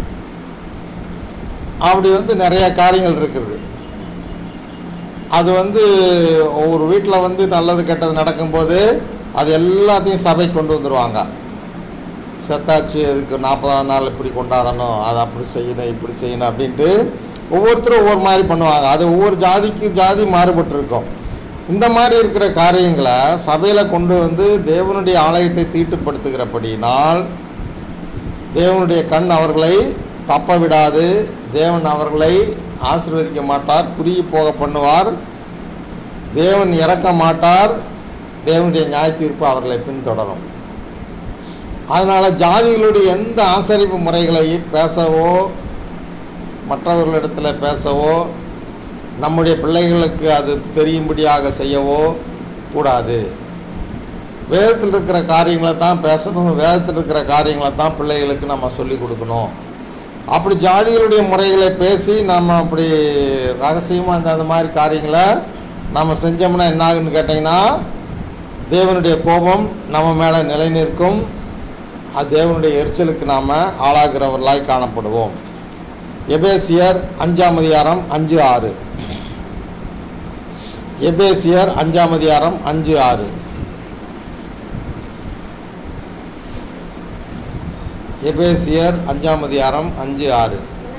அப்படி நிறைய காரியங்கள் இருக்குது. அது ஒவ்வொரு வீட்டில் நல்லது கெட்டது நடக்கும்போது அது எல்லாத்தையும் சபை கொண்டு வந்துடுவாங்க. செத்தாச்சு, அதுக்கு 40ஆம் நாள் இப்படி கொண்டாடணும், அதை அப்படி செய்யணும், இப்படி செய்யணும் அப்படின்ட்டு ஒவ்வொருத்தரும் ஒவ்வொரு மாதிரி பண்ணுவாங்க. அது ஒவ்வொரு ஜாதிக்கு ஜாதி மாறுபட்டிருக்கும். இந்த மாதிரி இருக்கிற காரியங்களை சபையில் கொண்டு வந்து தேவனுடைய ஆலயத்தை தீட்டுப்படுத்துகிறபடினால் தேவனுடைய கண் அவர்களை தப்ப விடாது. தேவன் அவர்களை ஆசீர்வதிக்க மாட்டார், குறுகி போக பண்ணுவார். தேவன் இறக்க மாட்டார். தேவனுடைய நியாய தீர்ப்பு அவர்களை பின்தொடரும். அதனால் ஜாதிகளுடைய எந்த ஆசரிப்பு முறைகளை பேசவோ, மற்றவர்களிடத்தில் பேசவோ, நம்முடைய பிள்ளைகளுக்கு அது தெரியும்படியாக செய்யவோ கூடாது. வேதத்தில் இருக்கிற காரியங்களை தான் பேசணும், வேதத்தில் இருக்கிற காரியங்களை தான் பிள்ளைகளுக்கு நம்ம சொல்லிக் கொடுக்கணும். அப்படி ஜாதிகளுடைய முறைகளை பேசி நம்ம அப்படி ரகசியமாக அந்த மாதிரி காரியங்களை நம்ம செஞ்சோம்னா என்ன ஆகுன்னு கேட்டிங்கன்னா, தேவனுடைய கோபம் நம்ம மேலே நிலை நிற்கும். அது தேவனுடைய எரிச்சலுக்கு நாம் ஆளாகிறவர்களாய் காணப்படுவோம். எபேசியர் 5ஆம் அதிகாரம் 5-6. எபேசியர் 5ஆம் அதிகாரம் 5-6. எபேசியர் 5ஆம் அதிகாரம் 5-6.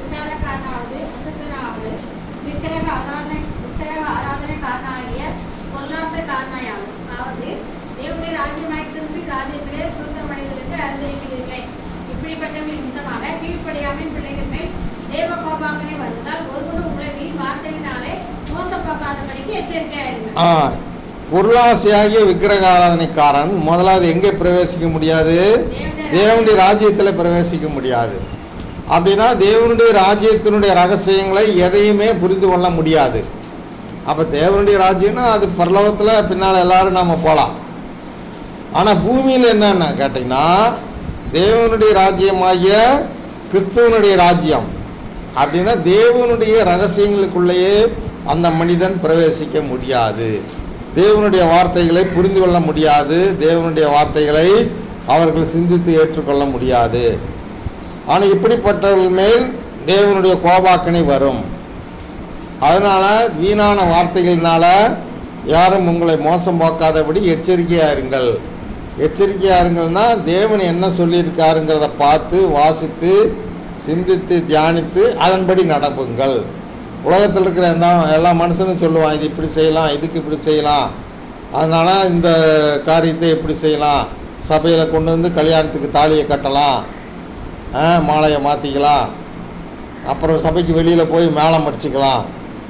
பொருளாசையாகிய விக்கிரக ஆராதனைக்காரன் முதலாவது எங்கே பிரவேசிக்க முடியாது? தேவனுடைய ராஜ்யத்தில் பிரவேசிக்க முடியாது. அப்படின்னா தேவனுடைய ராஜ்யத்தினுடைய ரகசியங்களை எதையுமே புரிந்து கொள்ள முடியாது. அப்போ தேவனுடைய ராஜ்யம்னா அது பரலோகத்தில் பின்னால் எல்லாரும் நம்ம போகலாம். ஆனால் பூமியில் என்னென்ன கேட்டிங்கன்னா, தேவனுடைய ராஜ்யமாகிய கிறிஸ்துவனுடைய ராஜ்யம் அப்படின்னா தேவனுடைய ரகசியங்களுக்குள்ளேயே அந்த மனிதன் பிரவேசிக்க முடியாது. தேவனுடைய வார்த்தைகளை புரிந்து கொள்ள முடியாது. தேவனுடைய வார்த்தைகளை அவர்கள் சிந்தித்து ஏற்றுக்கொள்ள முடியாது. ஆனால் இப்படிப்பட்டவர்கள் மேல் தேவனுடைய கோபாக்கனை வரும். அதனால் வீணான வார்த்தைகளினால யாரும் உங்களை மோசம் போக்காதபடி எச்சரிக்கையாக இருங்கள். எச்சரிக்கையாக இருங்கள்னா தேவன் என்ன சொல்லியிருக்காருங்கிறத பார்த்து வாசித்து சிந்தித்து தியானித்து அதன்படி நடப்புங்கள். உலகத்தில் இருக்கிற எல்லா மனுஷனும் சொல்லுவான், இது இப்படி செய்யலாம், இதுக்கு இப்படி செய்யலாம், அதனால் இந்த காரியத்தை எப்படி செய்யலாம், சபையில் கொண்டு வந்து கல்யாணத்துக்கு தாலியை கட்டலாம், மாலையை மாற்றிக்கலாம், அப்புறம் சபைக்கு வெளியில் போய் மேளம் அடிச்சுக்கலாம்,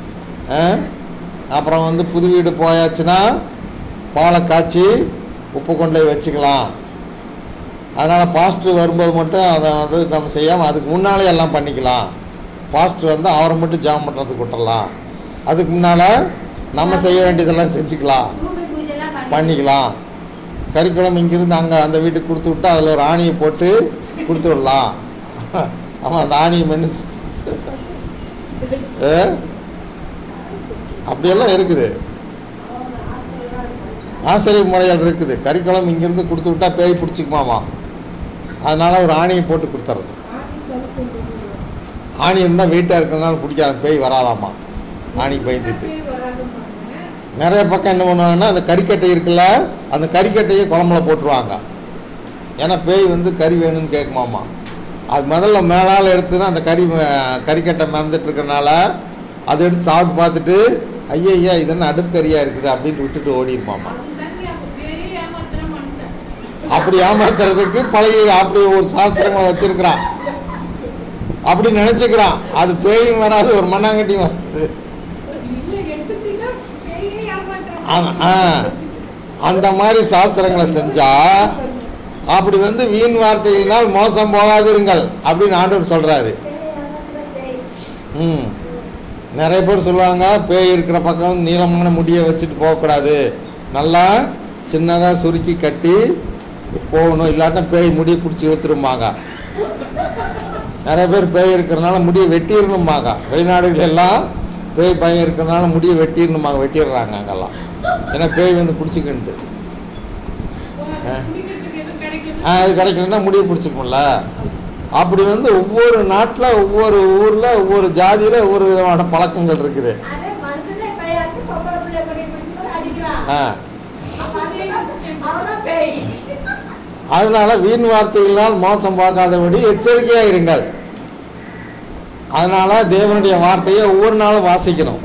அப்புறம் புது வீடு போயாச்சுன்னா பாலை காய்ச்சி உப்பு கொண்டே வச்சுக்கலாம். அதனால் பாஸ்டர் வரும்போது மட்டும் அதை நம்ம செய்யாமல் அதுக்கு முன்னாலே எல்லாம் பண்ணிக்கலாம். பாஸ்டர் அவரை மட்டும் ஜாம் பண்ணுறதுக்கு விட்டுறலாம். அதுக்கு முன்னால் நம்ம செய்ய வேண்டியதெல்லாம் செஞ்சுக்கலாம், பண்ணிக்கலாம். கறிக்குழம்பு இங்கேருந்து அங்கே அந்த வீட்டுக்கு கொடுத்து விட்டா அதில் ஒரு ஆணியை போட்டு கொடுத்து விடலாம். ஆமாம், அந்த ஆணியை மென்னு அப்படியெல்லாம் இருக்குது. ஆசிரியர் முறைகள் இருக்குது. கறிக்குழம்பு இங்கேருந்து கொடுத்து விட்டா பேய் பிடிச்சிக்குமாமா, அதனால் ஒரு ஆணியை போட்டு கொடுத்துறது. ஆணி இருந்தால் வெயிட்டாக இருக்கிறதுனால பிடிக்காத, பேய் வராதாம்மா. ஆணி பயந்துட்டு நிறைய பக்கம் என்ன பண்ணுவாங்கன்னா, அந்த கறிக்கட்டை இருக்குல்ல, அந்த கறிக்கட்டையை குழம்புல போட்டுருவாங்க. ஏன்னா பேய் கறி வேணும்னு கேட்குமாம்மா. அது முதல்ல மேலால் எடுத்துன்னா அந்த கறிக்கட்டை மறந்துட்டு இருக்கிறனால அதை எடுத்து சாப்பிட்டு பார்த்துட்டு ஐயா இது என்ன அடுப்பு கறியாக இருக்குது அப்படின்ட்டு விட்டுட்டு ஓடிருப்பாம்மா. அப்படி ஏமாத்துறதுக்கு பழகி அப்படி ஒரு சாஸ்திரங்களை வச்சிருக்கிறான். அப்படி நினைச்சுக்கிறான். அது பேயும் வராது, ஒரு மண்ணாங்கட்டியும் வராது. அந்த மாதிரி சாஸ்திரங்களை செஞ்சா அப்படி வீண் வார்த்தைகளினால் மோசம் போகாதிருங்கள் அப்படின்னு ஆண்டவர் சொல்றாரு. நிறைய பேர் சொல்லுவாங்க, பேய் இருக்கிற பக்கம் நீளமான முடியை வச்சுட்டு போகக்கூடாது, நல்லா சின்னதாக சுருக்கி கட்டி போகணும், இல்லாட்டா பேய் முடியை பிடிச்சி இழுத்துருமாங்க. நிறைய பேர் பேய் இருக்கிறதுனால முடியை வெட்டிடணுமாங்க. வெளிநாடுகள் எல்லாம் பேய் பயம் இருக்கிறதுனால முடியை வெட்டிடணுமாங்க, வெட்டிடுறாங்க அங்கெல்லாம். ஏன்னா பேய் பிடிச்சிக்கிட்டு அது கிடைக்கலன்னா முடியை பிடிச்சிக்கும்ல. அப்படி ஒவ்வொரு நாட்டில் ஒவ்வொரு ஊரில் ஒவ்வொரு ஜாதியில் ஒவ்வொரு விதமான பழக்கங்கள் இருக்குது. அதனால வீண் வார்த்தைகளால் மோசம் பார்க்காதபடி எச்சரிக்கையாக இருங்கள். அதனால தேவனுடைய வார்த்தையை ஒவ்வொரு நாளும் வாசிக்கணும்.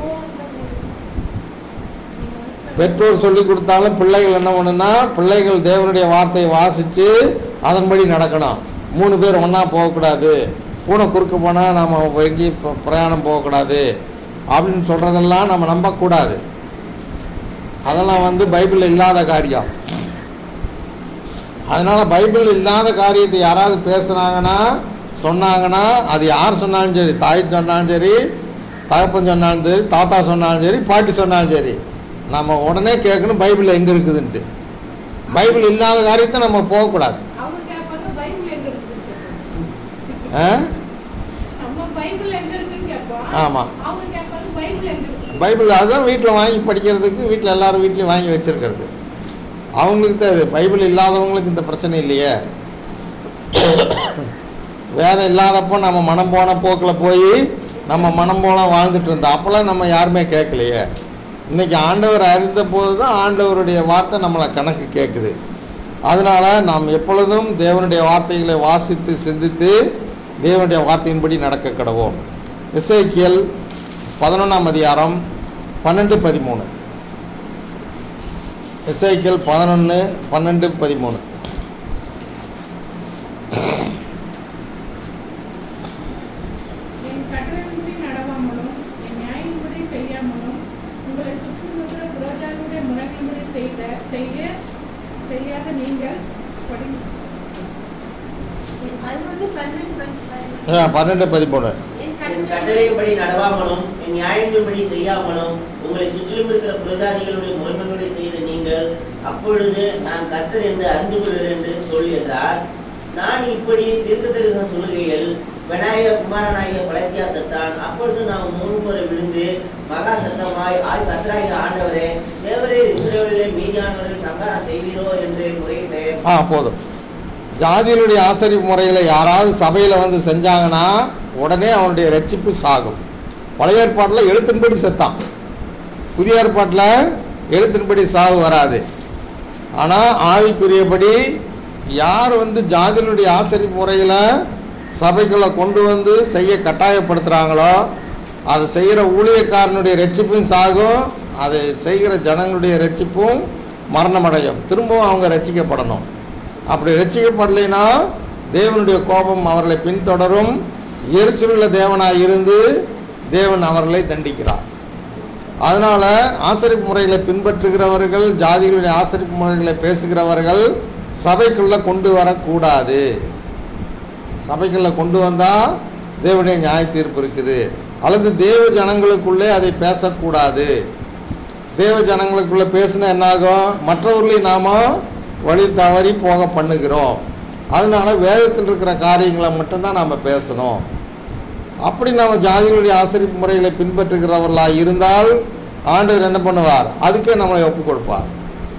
பெற்றோர் சொல்லி கொடுத்தாலும் பிள்ளைகள் என்ன பண்ணுன்னா, பிள்ளைகள் தேவனுடைய வார்த்தையை வாசித்து அதன்படி நடக்கணும். 3 பேர் ஒன்றா போகக்கூடாது, பூனை குறுக்க போனால் நம்ம எங்கேயும் பிரயாணம் போகக்கூடாது அப்படின்னு சொல்கிறதெல்லாம் நம்ம நம்பக்கூடாது. அதெல்லாம் பைபிளில் இல்லாத காரியம். அதனால் பைபிள் இல்லாத காரியத்தை யாராவது பேசுனாங்கன்னா சொன்னாங்கன்னா, அது யார் சொன்னாலும் சரி, தாய் சொன்னாலும் சரி, தகப்பன் சொன்னாலும் சரி, தாத்தா சொன்னாலும் சரி, பாட்டி சொன்னாலும் சரி, நம்ம உடனே கேட்கணும் பைபிள் எங்கே இருக்குதுன்ட்டு. பைபிள் இல்லாத காரியத்தை நம்ம போகக்கூடாது. ஆமாம், பைபிள் அதுதான் வீட்டில் வாங்கி படிக்கிறதுக்கு, வீட்டில் எல்லாரும் வீட்லேயும் வாங்கி வச்சுருக்கிறது. அவங்களுக்கு தான் இது. பைபிள் இல்லாதவங்களுக்கு இந்த பிரச்சனை இல்லையே. வேதம் இல்லாதப்போ நம்ம மனம் போன போக்கில் போய் நம்ம மனம் போல வாழ்ந்துட்டு இருந்தோம். அப்போல்லாம் நம்ம யாருமே கேட்கலையே. இன்றைக்கி ஆண்டவர் அறிந்த போது தான் ஆண்டவருடைய வார்த்தை நம்மளை கணக்கு கேட்குது. அதனால் நாம் எப்பொழுதும் தேவனுடைய வார்த்தைகளை வாசித்து சிந்தித்து தேவனுடைய வார்த்தையின்படி நடக்க கடவோம். எசேக்கியேல் 11ஆம் அதிகாரம் 12-13. எசேக்கியேல் 11, 12, 13. கட்டளையின்படி நடவாமலும் என் நியாயங்களின்படி செய்யாமலும் உங்களை சுற்றிலும் இருக்கிற பிரஜாதிகளுடைய முறைமைகளை செய்த நீங்கள் அப்பொழுது நான் கர்த்தர் என்று அறிந்து கொள்கிறேன் என்று சொல் என்றார். நான் இப்படி தீர்க்கதரிசனம் சொல்லுகையில் பெனாயா குமாரனாகிய பலத்தியா செத்தான். அப்பொழுது நாம் 3 முறை விழுந்து மகா சத்தமாய் கர்த்தராகிய ஆண்டவரே, தேவரே, இஸ்ரவேலிலே மீதியானவர்கள் சங்காரம் செய்வீரோ என்று முறையிட்டேன். போதும். ஜாதிகளுடைய ஆசரிப்பு முறையில் யாராவது சபையில் செஞ்சாங்கன்னா உடனே அவனுடைய ரட்சிப்பு சாகும். பழைய ஏற்பாட்டில் எழுத்தின்படி செத்தான், புதிய ஏற்பாட்டில் எழுத்தின்படி சாவு வராது. ஆனால் ஆவிக்குரியபடி யார் ஜாதிகளுடைய ஆசரிப்பு முறையில் சபைக்குள்ளே கொண்டு செய்ய கட்டாயப்படுத்துகிறாங்களோ அதை செய்கிற ஊழியக்காரனுடைய ரட்சிப்பும் சாகும், அதை செய்கிற ஜனங்களுடைய ரட்சிப்பும் மரணமடையும். திரும்பவும் அவங்க ரட்சிக்கப்படணும். அப்படி ரட்சிக்கப்படலைன்னா தேவனுடைய கோபம் அவர்களை பின்தொடரும். எரிச்சலுள்ள தேவனாக இருந்து தேவன் அவர்களை தண்டிக்கிறார். அதனால் ஆசரிப்பு முறைகளை பின்பற்றுகிறவர்கள், ஜாதிகளுடைய ஆசரிப்பு முறைகளை பேசுகிறவர்கள் சபைக்குள்ளே கொண்டு வரக்கூடாது. சபைக்குள்ளே கொண்டு வந்தால் தேவனுடைய நியாய தீர்ப்பு இருக்குது. அல்லது தேவ ஜனங்களுக்குள்ளே அதை பேசக்கூடாது. தேவ ஜனங்களுக்குள்ளே பேசினா என்னாகும்? மற்றவர்களையும் நாம் வழி தவறி போக பண்ணுகிறோம். அதனால் வேதத்தில் இருக்கிற காரியங்களை மட்டும்தான் நாம் பேசணும். அப்படி நாம் ஜாதிகளுடைய ஆசரிப்பு முறைகளை பின்பற்றுகிறவர்களாக இருந்தால் ஆண்டவர் என்ன பண்ணுவார்? அதுக்கே நம்மளை ஒப்பு கொடுப்பார்.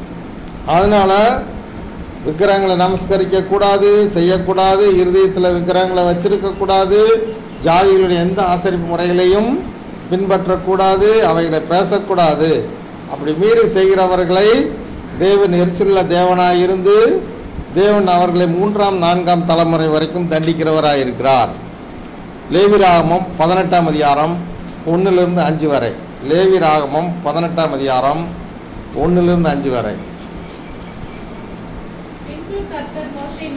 அதனால் விக்கிரகங்களை நமஸ்கரிக்கக்கூடாது, செய்யக்கூடாது, இருதயத்தில் விக்கிரகங்களை வச்சிருக்கக்கூடாது, ஜாதிகளுடைய எந்த ஆசரிப்பு முறைகளையும் பின்பற்றக்கூடாது, அவைகளை பேசக்கூடாது. அப்படி மீறி செய்கிறவர்களை தேவன் எரிச்சலுள்ள தேவனாக இருந்து தேவன் அவர்களை 3ஆம் 4ஆம் தலைமுறை வரைக்கும் தண்டிக்கிறவராக இருக்கிறார். லேவியராகமம் 18ஆம் அதிகாரம் 1-5 வரை. லேவியராகமம் 18ஆம் அதிகாரம் 1-5 வரை.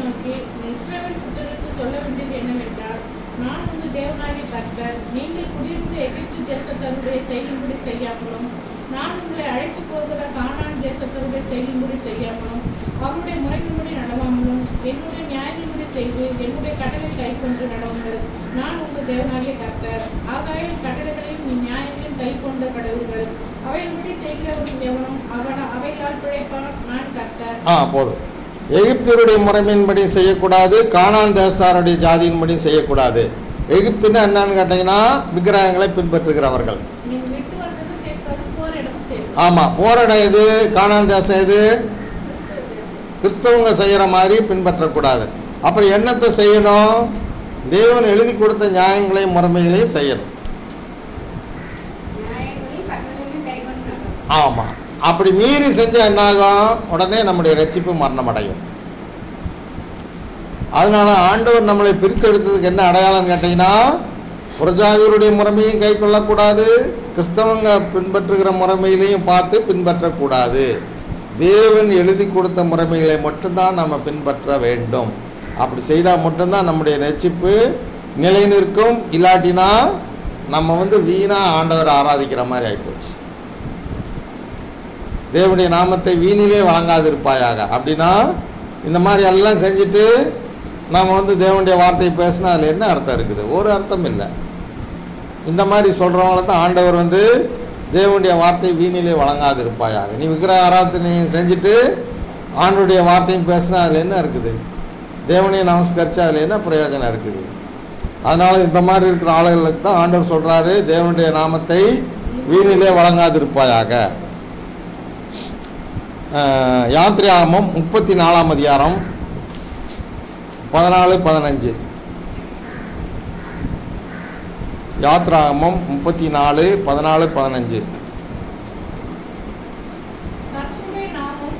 நோக்கி, நீ இஸ்ரவேல் புத்திரருக்கு சொல்ல வேண்டியது என்னவென்றால், நான் உங்கள் தேவனாகிய கர்த்தர். நீங்கள் குடியிருந்த எகிப்து தேசத்தருடைய செயலின்படி செய்யாமலும், நான் உங்களை அழைத்து போகிற கானான் தேசத்தருடைய செயலின்படி செய்யாமலும், அவருடைய முறையின்படி நடவாமலும், என்னுடைய நியாயத்தின்படி செய்து என்னுடைய கட்டளை கைக்கொண்டு நடவுங்கள். நான் உங்கள் தேவனாகிய கர்த்தர். ஆகாயம் கட்டளைகளையும் நீ நியாயங்களையும் கைக்கொண்டு கடவுள்கள். அவையின்படி செய்கிறவன் எவனும் அவைகளால் பிழைப்பான். நான் கர்த்தர். போதும். எகிப்தியருடைய முறைமையின்படி செய்யக்கூடாது, கானான் தேசத்தாருடைய ஜாதியின்படி செய்யக்கூடாது. எகிப்துன்னு என்னன்னு கேட்டீங்கன்னா விக்கிரகங்களை பின்பற்றுகிறவர்கள். நீங்கள் விட்டு வந்தது கேட்காது, போர் இடமும் சரி. ஆமாம், போராடம் எது? கானான் தேசம் எது? கிறிஸ்தவங்க செய்கிற மாதிரி பின்பற்றக்கூடாது. அப்புறம் என்னத்தை செய்யணும்? தேவன் எழுதி கொடுத்த நியாயங்களையும் முறைமைகளையும் செய்யணும். ஆமாம், அப்படி மீறி செஞ்சால் என்னாகும்? உடனே நம்முடைய ரட்சிப்பு மரணம் அடையும். அதனால ஆண்டவர் நம்மளை பிரித்தெடுத்ததுக்கு என்ன அடையாளம் கேட்டிங்கன்னா, புறஜாதியருடைய முறைமையும் கை கொள்ளக்கூடாது, கிறிஸ்தவங்க பின்பற்றுகிற முறைமையிலையும் பார்த்து பின்பற்றக்கூடாது. தேவன் எழுதி கொடுத்த முறைமைகளை மட்டும்தான் நம்ம பின்பற்ற வேண்டும். அப்படி செய்தால் மட்டும்தான் நம்முடைய ரட்சிப்பு நிலை நிற்கும். இல்லாட்டினா நம்ம வீணாக ஆண்டவரை ஆராதிக்கிற மாதிரி ஆகிப்போச்சு. தேவனுடைய நாமத்தை வீணிலே வழங்காதிருப்பாயாக. அப்படின்னா இந்த மாதிரி எல்லாம் செஞ்சுட்டு நம்ம தேவனுடைய வார்த்தையை பேசினா அதில் என்ன அர்த்தம் இருக்குது? ஒரு அர்த்தம் இல்லை. இந்த மாதிரி சொல்கிறவங்கள தான் ஆண்டவர் தேவனுடைய வார்த்தை வீணிலே வழங்காதிருப்பாயாக. நீ விக்கிரக ஆராதனையும் செஞ்சுட்டு ஆண்டவருடைய வார்த்தையும் பேசினா அதில் என்ன இருக்குது? தேவனையும் நமஸ்கரிச்சா அதில் என்ன பிரயோஜனம் இருக்குது? அதனால் இந்த மாதிரி இருக்கிற ஆளுகளுக்கு தான் ஆண்டவர் சொல்கிறாரு, தேவனுடைய நாமத்தை வீணிலே வழங்காதிருப்பாயாக. யாத்திராகமம் 34ஆம் அதிகாரம் 14-15. யாத்திராகமம் 34:14-15. கர்த்தருடைய நாமம்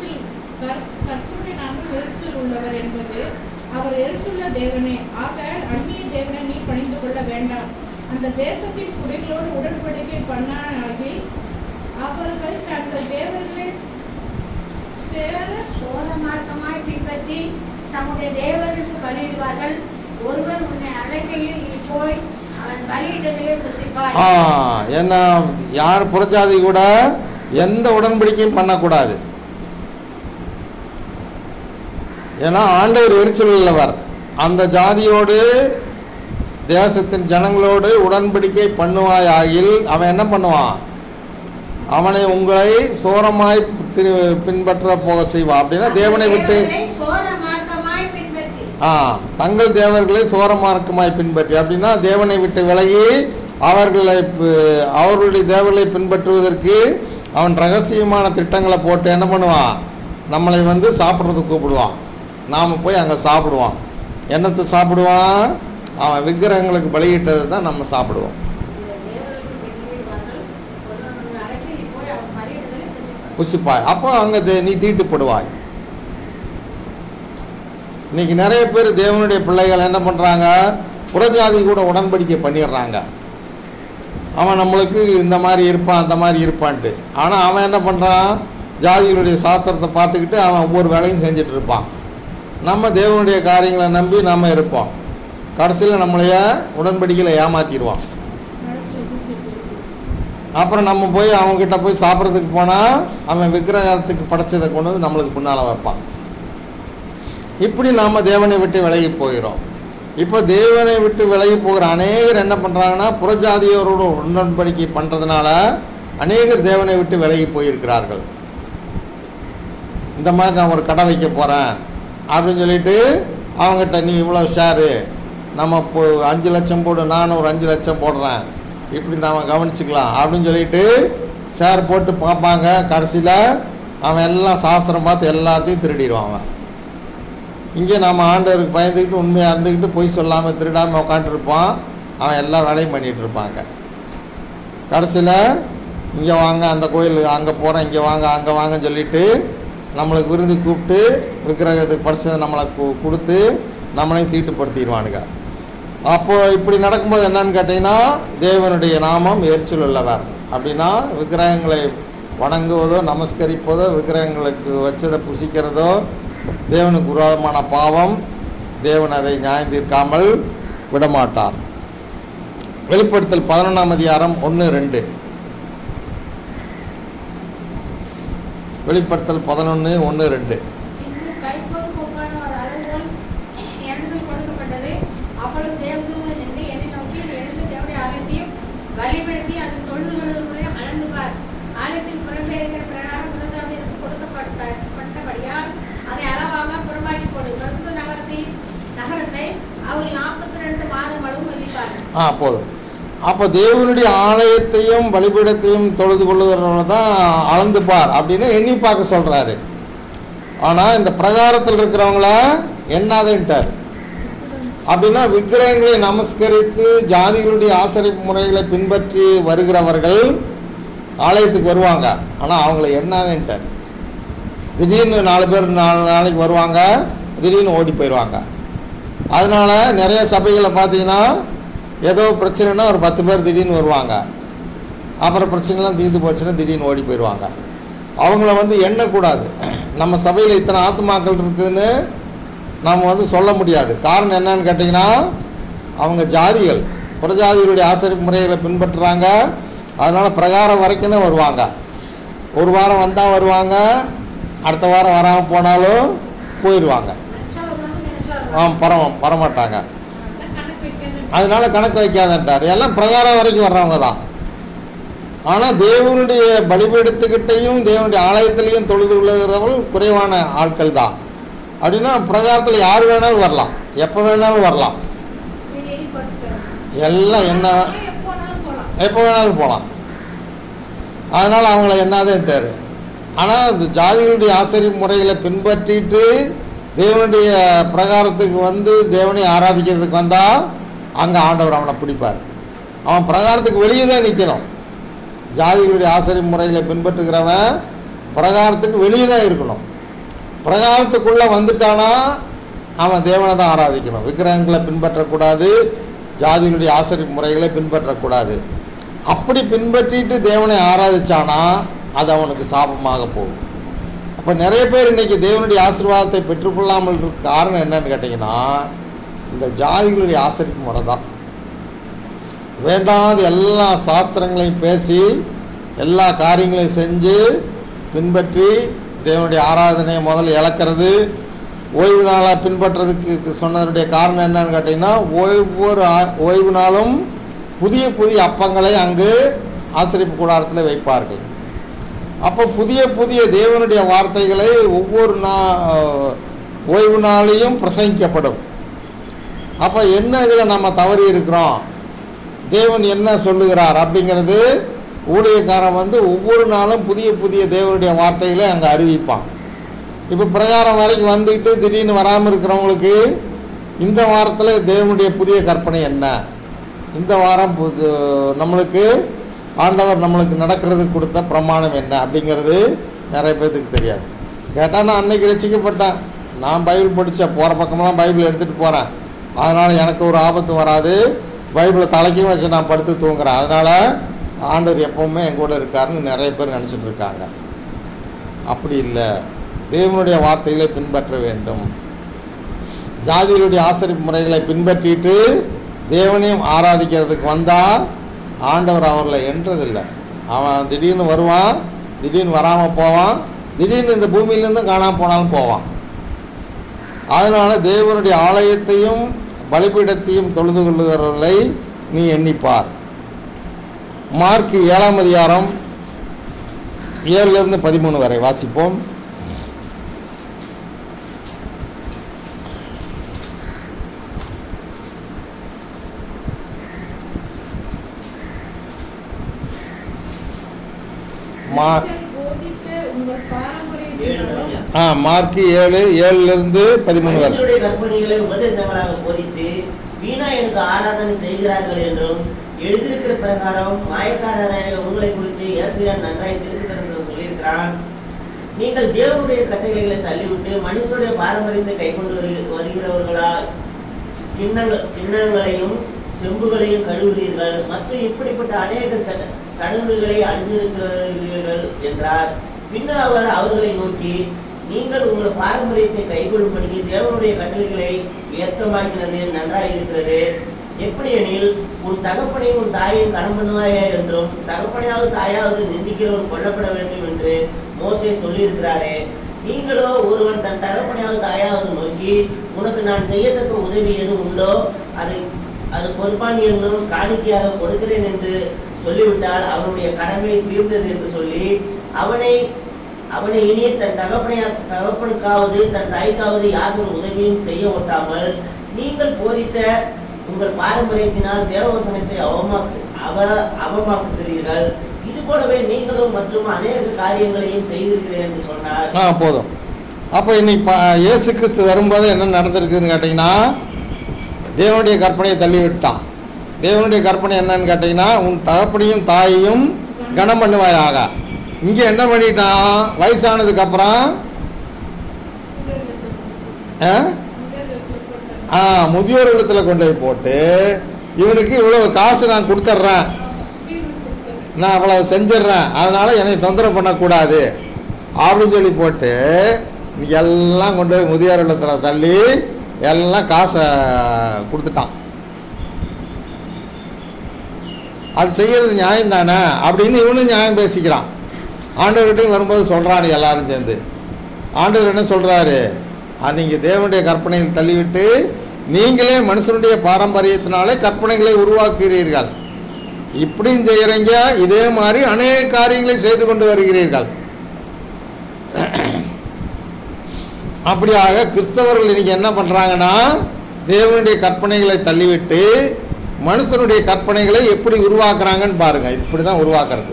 எரிச்சல் உள்ளவர் என்பது அவர் எரிச்சுள்ள தேவனே. ஆகையால் அந்நிய தேவனை நீ பணிந்து கொள்ள வேண்டாம். அந்த தேசத்தின் குடிகளோடு உடன்படிக்கை பண்ணாகி அவர்கள் தங்கள் தேவர்களை சோதமார்க்கமாய் பின்பற்றி தம்முடைய தேவனுக்கு பலியிடுவார்கள். ஒருவர் உன்னை அழைக்கையில் நீ போய் அவன் பலியிட்டதிலே புசிப்பாய். என்ன, யார் புறஜாதி கூட எந்த உடன்படிக்கையும் பண்ணக்கூடாது. ஏன்னா ஆண்டவர் எரிச்சல் உள்ளவர். அந்த ஜாதியோடு தேசத்தின் ஜனங்களோடு உடன்படிக்கை பண்ணுவாயாகில் அவன் என்ன பண்ணுவான்? அவனை உங்களை சோரமாய் பின்பற்ற போக செய்வான். அப்படின்னா தேவனை விட்டு தங்கள் தேவர்களை சோரமார்க்கமாய் பின்பற்றி, அப்படின்னா தேவனை விட்டு விலகி அவர்களுடைய தேவர்களை பின்பற்றுவதற்கு அவன் ரகசியமான திட்டங்களை போட்டு என்ன பண்ணுவான்? நம்மளை சாப்பிட்றதுக்கு கூப்பிடுவான். நாம் போய் அங்கே சாப்பிடுவான். என்னத்தை சாப்பிடுவான்? அவன் விக்கிரகங்களுக்கு பலியிட்டதை தான் நம்ம சாப்பிடுவோம். புசிப்பாய். அப்போ அங்கே நீ தீட்டுப்படுவாய். இன்னைக்கு நிறைய பேர் தேவனுடைய பிள்ளைகள் என்ன பண்ணுறாங்க? புறஜாதி கூட உடன்படிக்கை பண்ணிடுறாங்க. அவன் நம்மளுக்கு இந்த மாதிரி இருப்பான், அந்த மாதிரி இருப்பான்ட்டு. ஆனால் அவன் என்ன பண்ணுறான்? ஜாதிகளுடைய சாஸ்திரத்தை பார்த்துக்கிட்டு அவன் ஒவ்வொரு வேலையும் செஞ்சுட்டு இருப்பான். நம்ம தேவனுடைய காரியங்களை நம்பி நம்ம இருப்போம். கடைசியில் நம்மளைய உடன்படிக்கையில் ஏமாற்றிடுவான். அப்புறம் நம்ம போய் அவங்ககிட்ட போய் சாப்பிட்றதுக்கு போனால் அவன் விக்கிரகத்துக்கு படைச்சதை கொண்டு வந்து நம்மளுக்கு முன்னால் வைப்பான். இப்படி நாம் தேவனை விட்டு விலகி போகிறோம். இப்போ தேவனை விட்டு விலகி போகிற அநேகர் என்ன பண்ணுறாங்கன்னா, புறஜாதியோரோடு உடன்படிக்கை பண்ணுறதுனால அநேகர் தேவனை விட்டு விலகி போயிருக்கிறார்கள். இந்த மாதிரி நான் ஒரு கடை வைக்க போகிறேன் அப்படின்னு சொல்லிட்டு அவங்ககிட்ட நீ இவ்வளோ ஷேரு நம்ம 5 லட்சம் போடு, நான் ஒரு 5 லட்சம் போடுறேன், இப்படி நாம் கவனிச்சுக்கலாம் அப்படின்னு சொல்லிட்டு ஷேர் போட்டு பார்ப்பாங்க. கடைசியில் அவன் எல்லாம் சாஸ்திரம் பார்த்து எல்லாத்தையும் திருடிடுவான். அவன் இங்கே நம்ம ஆண்டவருக்கு பயந்துக்கிட்டு உண்மையாக இருந்துக்கிட்டு பொய் சொல்லாமல் திருடாமல் உட்காந்துருப்பான். அவன் எல்லா வேலையும் பண்ணிகிட்டு இருப்பாங்க. கடைசியில் இங்கே வாங்க, அந்த கோயில் அங்கே போகிறேன், இங்கே வாங்க, அங்கே வாங்கன்னு சொல்லிவிட்டு நம்மளுக்கு விருந்து கூப்பிட்டு விக்கிரகத்துக்கு படித்ததை நம்மளை கொடுத்து நம்மளையும் தீட்டுப்படுத்திடுவானுங்க. அப்போது இப்படி நடக்கும்போது என்னன்னு கேட்டிங்கன்னா, தேவனுடைய நாமம் எரிச்சல் உள்ளவர். அப்படின்னா விக்கிரகங்களை வணங்குவதோ நமஸ்கரிப்பதோ விக்கிரகங்களுக்கு வச்சதை புசிக்கிறதோ தேவனுக்கு விரோதமான பாவம், தேவன் அதை நியாயம் தீர்க்காமல் விடமாட்டார். வெளிப்படுத்தல் 11ஆம் அதிகாரம் 1-2. வெளிப்படுத்தல் 11:1-2. பின்பு கைக்கோல் ஒப்பான ஒரு அளவுகோல் எனக்கு கொடுக்கப்பட்டது. அப்பொழுது தேவதூதன் நின்று என்னை நோக்கி, எழுந்து தேவனுடைய ஆலயத்தையும் பலிபீடத்தையும் அதில் தொழுது கொள்ளுகிறவர்களையும் அளந்து பார். ஆலயத்தின் புறம்பே இருக்கிற பிரகாரம் புறஜாதியருக்கு கொடுக்கப்பட்டபடியால் அதை அளவாக புறமாக்கி போடு. பரிசுத்த நகரத்தை அவர்கள் 42 மாதம் அளவு மதிப்பார்கள். போதும். அப்போ தேவனுடைய ஆலயத்தையும் பலிபீடத்தையும் தொழுது கொள்ளுகிறவங்க தான் அளந்து பார் அப்படின்னு எண்ணி பார்க்க சொல்கிறாரு. ஆனால் இந்த பிரகாரத்தில் இருக்கிறவங்கள எண்ணாதேன்ட்டார். அப்படின்னா விக்கிரகங்களை நமஸ்கரித்து ஜாதிகளுடைய ஆசரிப்பு முறைகளை பின்பற்றி வருகிறவர்கள் ஆலயத்துக்கு வருவாங்க. ஆனால் அவங்கள எண்ணாதேன்ட்டார். திடீர்னு 4 பேர் 4 நாளைக்கு வருவாங்க, திடீர்னு ஓடி போயிடுவாங்க. அதனால் நிறைய சபைகளை பார்த்தீங்கன்னா ஏதோ பிரச்சனைனா ஒரு 10 பேர் திடீர்னு வருவாங்க, அப்புறம் பிரச்சனைலாம் தீர்ந்து போச்சுன்னா திடீர்னு ஓடி போயிடுவாங்க. அவங்கள எண்ணக்கூடாது. நம்ம சபையில் இத்தனை ஆத்துமாக்கள் இருக்குதுன்னு நம்ம சொல்ல முடியாது. காரணம் என்னன்னு கேட்டிங்கன்னா, அவங்க ஜாதிகள் புறஜாதிகளுடைய ஆசரிப்பு முறைகளை பின்பற்றுறாங்க. அதனால் பிரகாரம் வரைக்கும் தான் வருவாங்க. ஒரு வாரம் வந்தால் வருவாங்க, அடுத்த வாரம் வராமல் போனாலும் போயிடுவாங்க. பரமாட்டாங்க. அதனால கணக்கு வைக்காதன்ட்டார். எல்லாம் பிரகாரம் வரைக்கும் வர்றவங்க தான். ஆனால் தேவனுடைய பலிபீடத்துக்கிட்டையும் தேவனுடைய ஆலயத்திலையும் தொழுது கொள்ளுகிறவர்கள் குறைவான ஆட்கள் தான். அப்படின்னா பிரகாரத்தில் யார் வேணாலும் வரலாம், எப்போ வேணாலும் வரலாம், எல்லாம் என்ன எப்போ வேணாலும் போகலாம். அதனால் அவங்கள என்னாதேன்ட்டார். ஆனால் இந்த ஜாதிகளுடைய ஆசரிப்பு முறைகளை பின்பற்றிட்டு தேவனுடைய பிரகாரத்துக்கு தேவனை ஆராதிக்கிறதுக்கு வந்தால் அங்கே ஆண்டவர் அவனை பிடிப்பார். அவன் பிரகாரத்துக்கு வெளியே தான் நிற்கணும். ஜாதிகளுடைய ஆசரிப்பு முறைகளை பின்பற்றுகிறவன் பிரகாரத்துக்கு வெளியே தான் இருக்கணும். பிரகாரத்துக்குள்ளே வந்துட்டானா அவன் தேவனை தான் ஆராதிக்கணும். விக்கிரகங்களை பின்பற்றக்கூடாது, ஜாதிகளுடைய ஆசரிப்பு முறைகளை பின்பற்றக்கூடாது. அப்படி பின்பற்றிட்டு தேவனை ஆராதிச்சானா அது அவனுக்கு சாபமாக போகும். அப்போ நிறைய பேர் இன்றைக்கி தேவனுடைய ஆசீர்வாதத்தை பெற்றுக்கொள்ளாமல் இருக்க காரணம் என்னன்னு கேட்டிங்கன்னா, இந்த ஜாதிகளுடைய ஆசரிப்பு முறை தான். வேண்டாத எல்லா சாஸ்திரங்களையும் பேசி எல்லா காரியங்களையும் செஞ்சு பின்பற்றி தேவனுடைய ஆராதனையை முதல்ல இழக்கிறது. ஓய்வு நாளாக பின்பற்றுறதுக்கு சொன்னதுடைய காரணம் என்னன்னு கேட்டிங்கன்னா, ஒவ்வொரு ஓய்வு நாளும் புதிய புதிய அப்பங்களை அங்கு ஆசரிப்பு கூடாரத்தில் வைப்பார்கள். அப்போ புதிய புதிய தேவனுடைய வார்த்தைகளை ஒவ்வொரு ஓய்வு நாளையும் பிரசங்கிக்கப்படும். அப்போ என்ன இதில் நம்ம தவறி இருக்கிறோம், தேவன் என்ன சொல்லுகிறார் அப்படிங்கிறது ஊழியக்காரன் ஒவ்வொரு நாளும் புதிய புதிய தேவனுடைய வார்த்தைகளை அங்கே அறிவிப்பான். இப்போ பிரகாரம் வரைக்கும் வந்துக்கிட்டு திடீர்னு வராமல் இருக்கிறவங்களுக்கு இந்த வாரத்தில் தேவனுடைய புதிய கற்பனை என்ன, இந்த வாரம் நம்மளுக்கு ஆண்டவர் நம்மளுக்கு நடக்கிறதுக்கு கொடுத்த பிரமாணம் என்ன அப்படிங்கிறது நிறைய பேர்த்துக்கு தெரியாது. கேட்டால் நான் அன்னைக்கு ரசிக்கப்பட்டேன், நான் பைபிள் படித்தேன், போகிற பக்கமெல்லாம் பைபிள் எடுத்துகிட்டு போகிறேன், அதனால் எனக்கு ஒரு ஆபத்து வராது, பைபிளை தலைக்கும் வச்சு நான் படுத்து தூங்குறேன், அதனால் ஆண்டவர் எப்போவுமே என் கூட இருக்காருன்னு நிறைய பேர் நினச்சிட்டு இருக்காங்க. அப்படி இல்லை. தேவனுடைய வார்த்தைகளை பின்பற்ற வேண்டும். ஜாதிகளுடைய ஆசரிப்பு முறைகளை பின்பற்றிட்டு தேவனையும் ஆராதிக்கிறதுக்கு வந்தால் ஆண்டவர் அவர்களை என்றதில்லை. அவன் திடீர்னு வருவான், திடீர்னு வராமல் போவான், திடீர்னு இந்த பூமியிலேருந்து காணாமல் போனாலும் போவான். அதனால் தேவனுடைய ஆலயத்தையும் பலிபீடத்தையும் தொழுது கொள்ளுகிறவர்களை நீ எண்ணிப்பார். மார்க் 7ஆம் அதிகாரம் 7 to 13 வரை வாசிப்போம். மார்க் 7 to 13 வரை. கற்பனைகளை உபதேசங்களாக போதித்து வீணா எனக்கு ஆராதனை செய்கிறார்கள் என்றும் எழுதியிருக்கிற பிரகாரம் மாயக்காரராக உங்களை குறித்து யோசிக்கிறான் நன்றாய் திருத்தரம் சொல்லியிருக்கிறான். நீங்கள் தேவனுடைய கட்டளைகளை தள்ளிவிட்டு மனுஷனுடைய பாரம்பரியத்தை கை கொண்டு வருகிறவர்களால் கிண்ணங்களையும் செம்புகளையும் கழுவுகிறீர்கள் மற்றும் இப்படிப்பட்ட அநேக சடங்குகளை அனுசரிக்கிறீர்கள் என்றார். பின்னர் அவர் அவர்களை நோக்கி, நீங்கள் உங்கள் பாரம்பரியத்தை கைக்கொள்ளும்படிக்கு தேவனுடைய கட்டளைகளை வியர்த்தமாக்கினது நன்றாய் இருக்கிறது. எப்படி எனில், உன் தகப்பனையும் உன் தாயையும் கனம் பண்ணுவாயா என்றும் தகப்பனையாவது தாயாவது நிந்திக்கிறவன் கொல்லப்பட வேண்டும் என்று மோசே சொல்லியிருக்கிறாரே. நீங்களோ ஒருவன் தன் தகப்பனையாவது தாயாவது நோக்கி, உனக்கு நான் செய்யத்தக்க உதவி எது உண்டோ அது பொறுப்பான் என்னும் காணிக்கையாக கொடுக்கிறேன் என்று சொல்லிவிட்டால் அவனுடைய கடமை தீர்ந்தது என்று சொல்லி அவனை இனி தன் தகப்பனுக்காவது தன் தாய்க்காவது யாதொரு உதவியும் செய்ய ஒட்டாமல் நீங்கள் போதித்த உங்கள் பாரம்பரியத்தினால் தேவவசனத்தை அவமாக்குகிறீர்கள். இது போலவே நீங்களும் மற்றும் அநேக காரியங்களையும் செய்திருக்கிறேன் என்று சொன்னார். போதும். அப்போ இன்னைக்கு இயேசு கிறிஸ்து வரும்போது என்ன நடந்திருக்குதுன்னு கேட்டிங்கன்னா, தேவனுடைய கற்பனையை தள்ளி விட்டான். தேவனுடைய கற்பனை என்னன்னு கேட்டிங்கன்னா, உன் தகப்பனையும் தாயையும் கனம் பண்ணுவாயாக. இங்கே என்ன பண்ணிட்டான்? வயசானதுக்கப்புறம் முதியோர் இல்லத்தில் கொண்டு போய் போட்டு, இவனுக்கு இவ்வளோ காசு நான் கொடுத்துட்றேன், நான் அவ்வளோ செஞ்சிட்றேன், அதனால் என்னை தொந்தரவு பண்ணக்கூடாது அப்படின்னு சொல்லி போட்டு எல்லாம் கொண்டு போய் முதியோர் இல்லத்தில் தள்ளி எல்லாம் காசை கொடுத்துட்டான். அது செய்கிறது நியாயம் தானே அப்படின்னு இவனும் நியாயம் பேசிக்கிறான். ஆண்டவர்கிட்டையும் வரும்போது சொல்கிறான் எல்லாரும் சேர்ந்து. ஆண்டவர் என்ன சொல்கிறாரு? நீங்கள் தேவனுடைய கற்பனையில் தள்ளிவிட்டு நீங்களே மனுஷனுடைய பாரம்பரியத்தினாலே கற்பனைகளை உருவாக்குகிறீர்கள். இப்படியும் செய்கிறீங்க, இதே மாதிரி அநேக காரியங்களை செய்து கொண்டு வருகிறீர்கள். அப்படியாக கிறிஸ்தவர்கள் இன்னைக்கு என்ன பண்ணுறாங்கன்னா, தேவனுடைய கற்பனைகளை தள்ளிவிட்டு மனுஷனுடைய கற்பனைகளை எப்படி உருவாக்குறாங்கன்னு பாருங்க. இப்படி தான் உருவாக்குறது.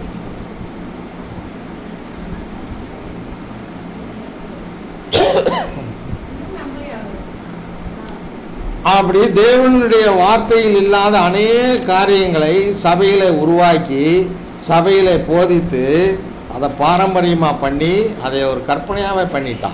அப்படி தேவனுடைய வார்த்தையில் இல்லாத அநேக காரியங்களை சபையில் உருவாக்கி சபையில் போதித்து அதை பாரம்பரியமாக பண்ணி அதை ஒரு கற்பனையாகவே பண்ணிட்டான்.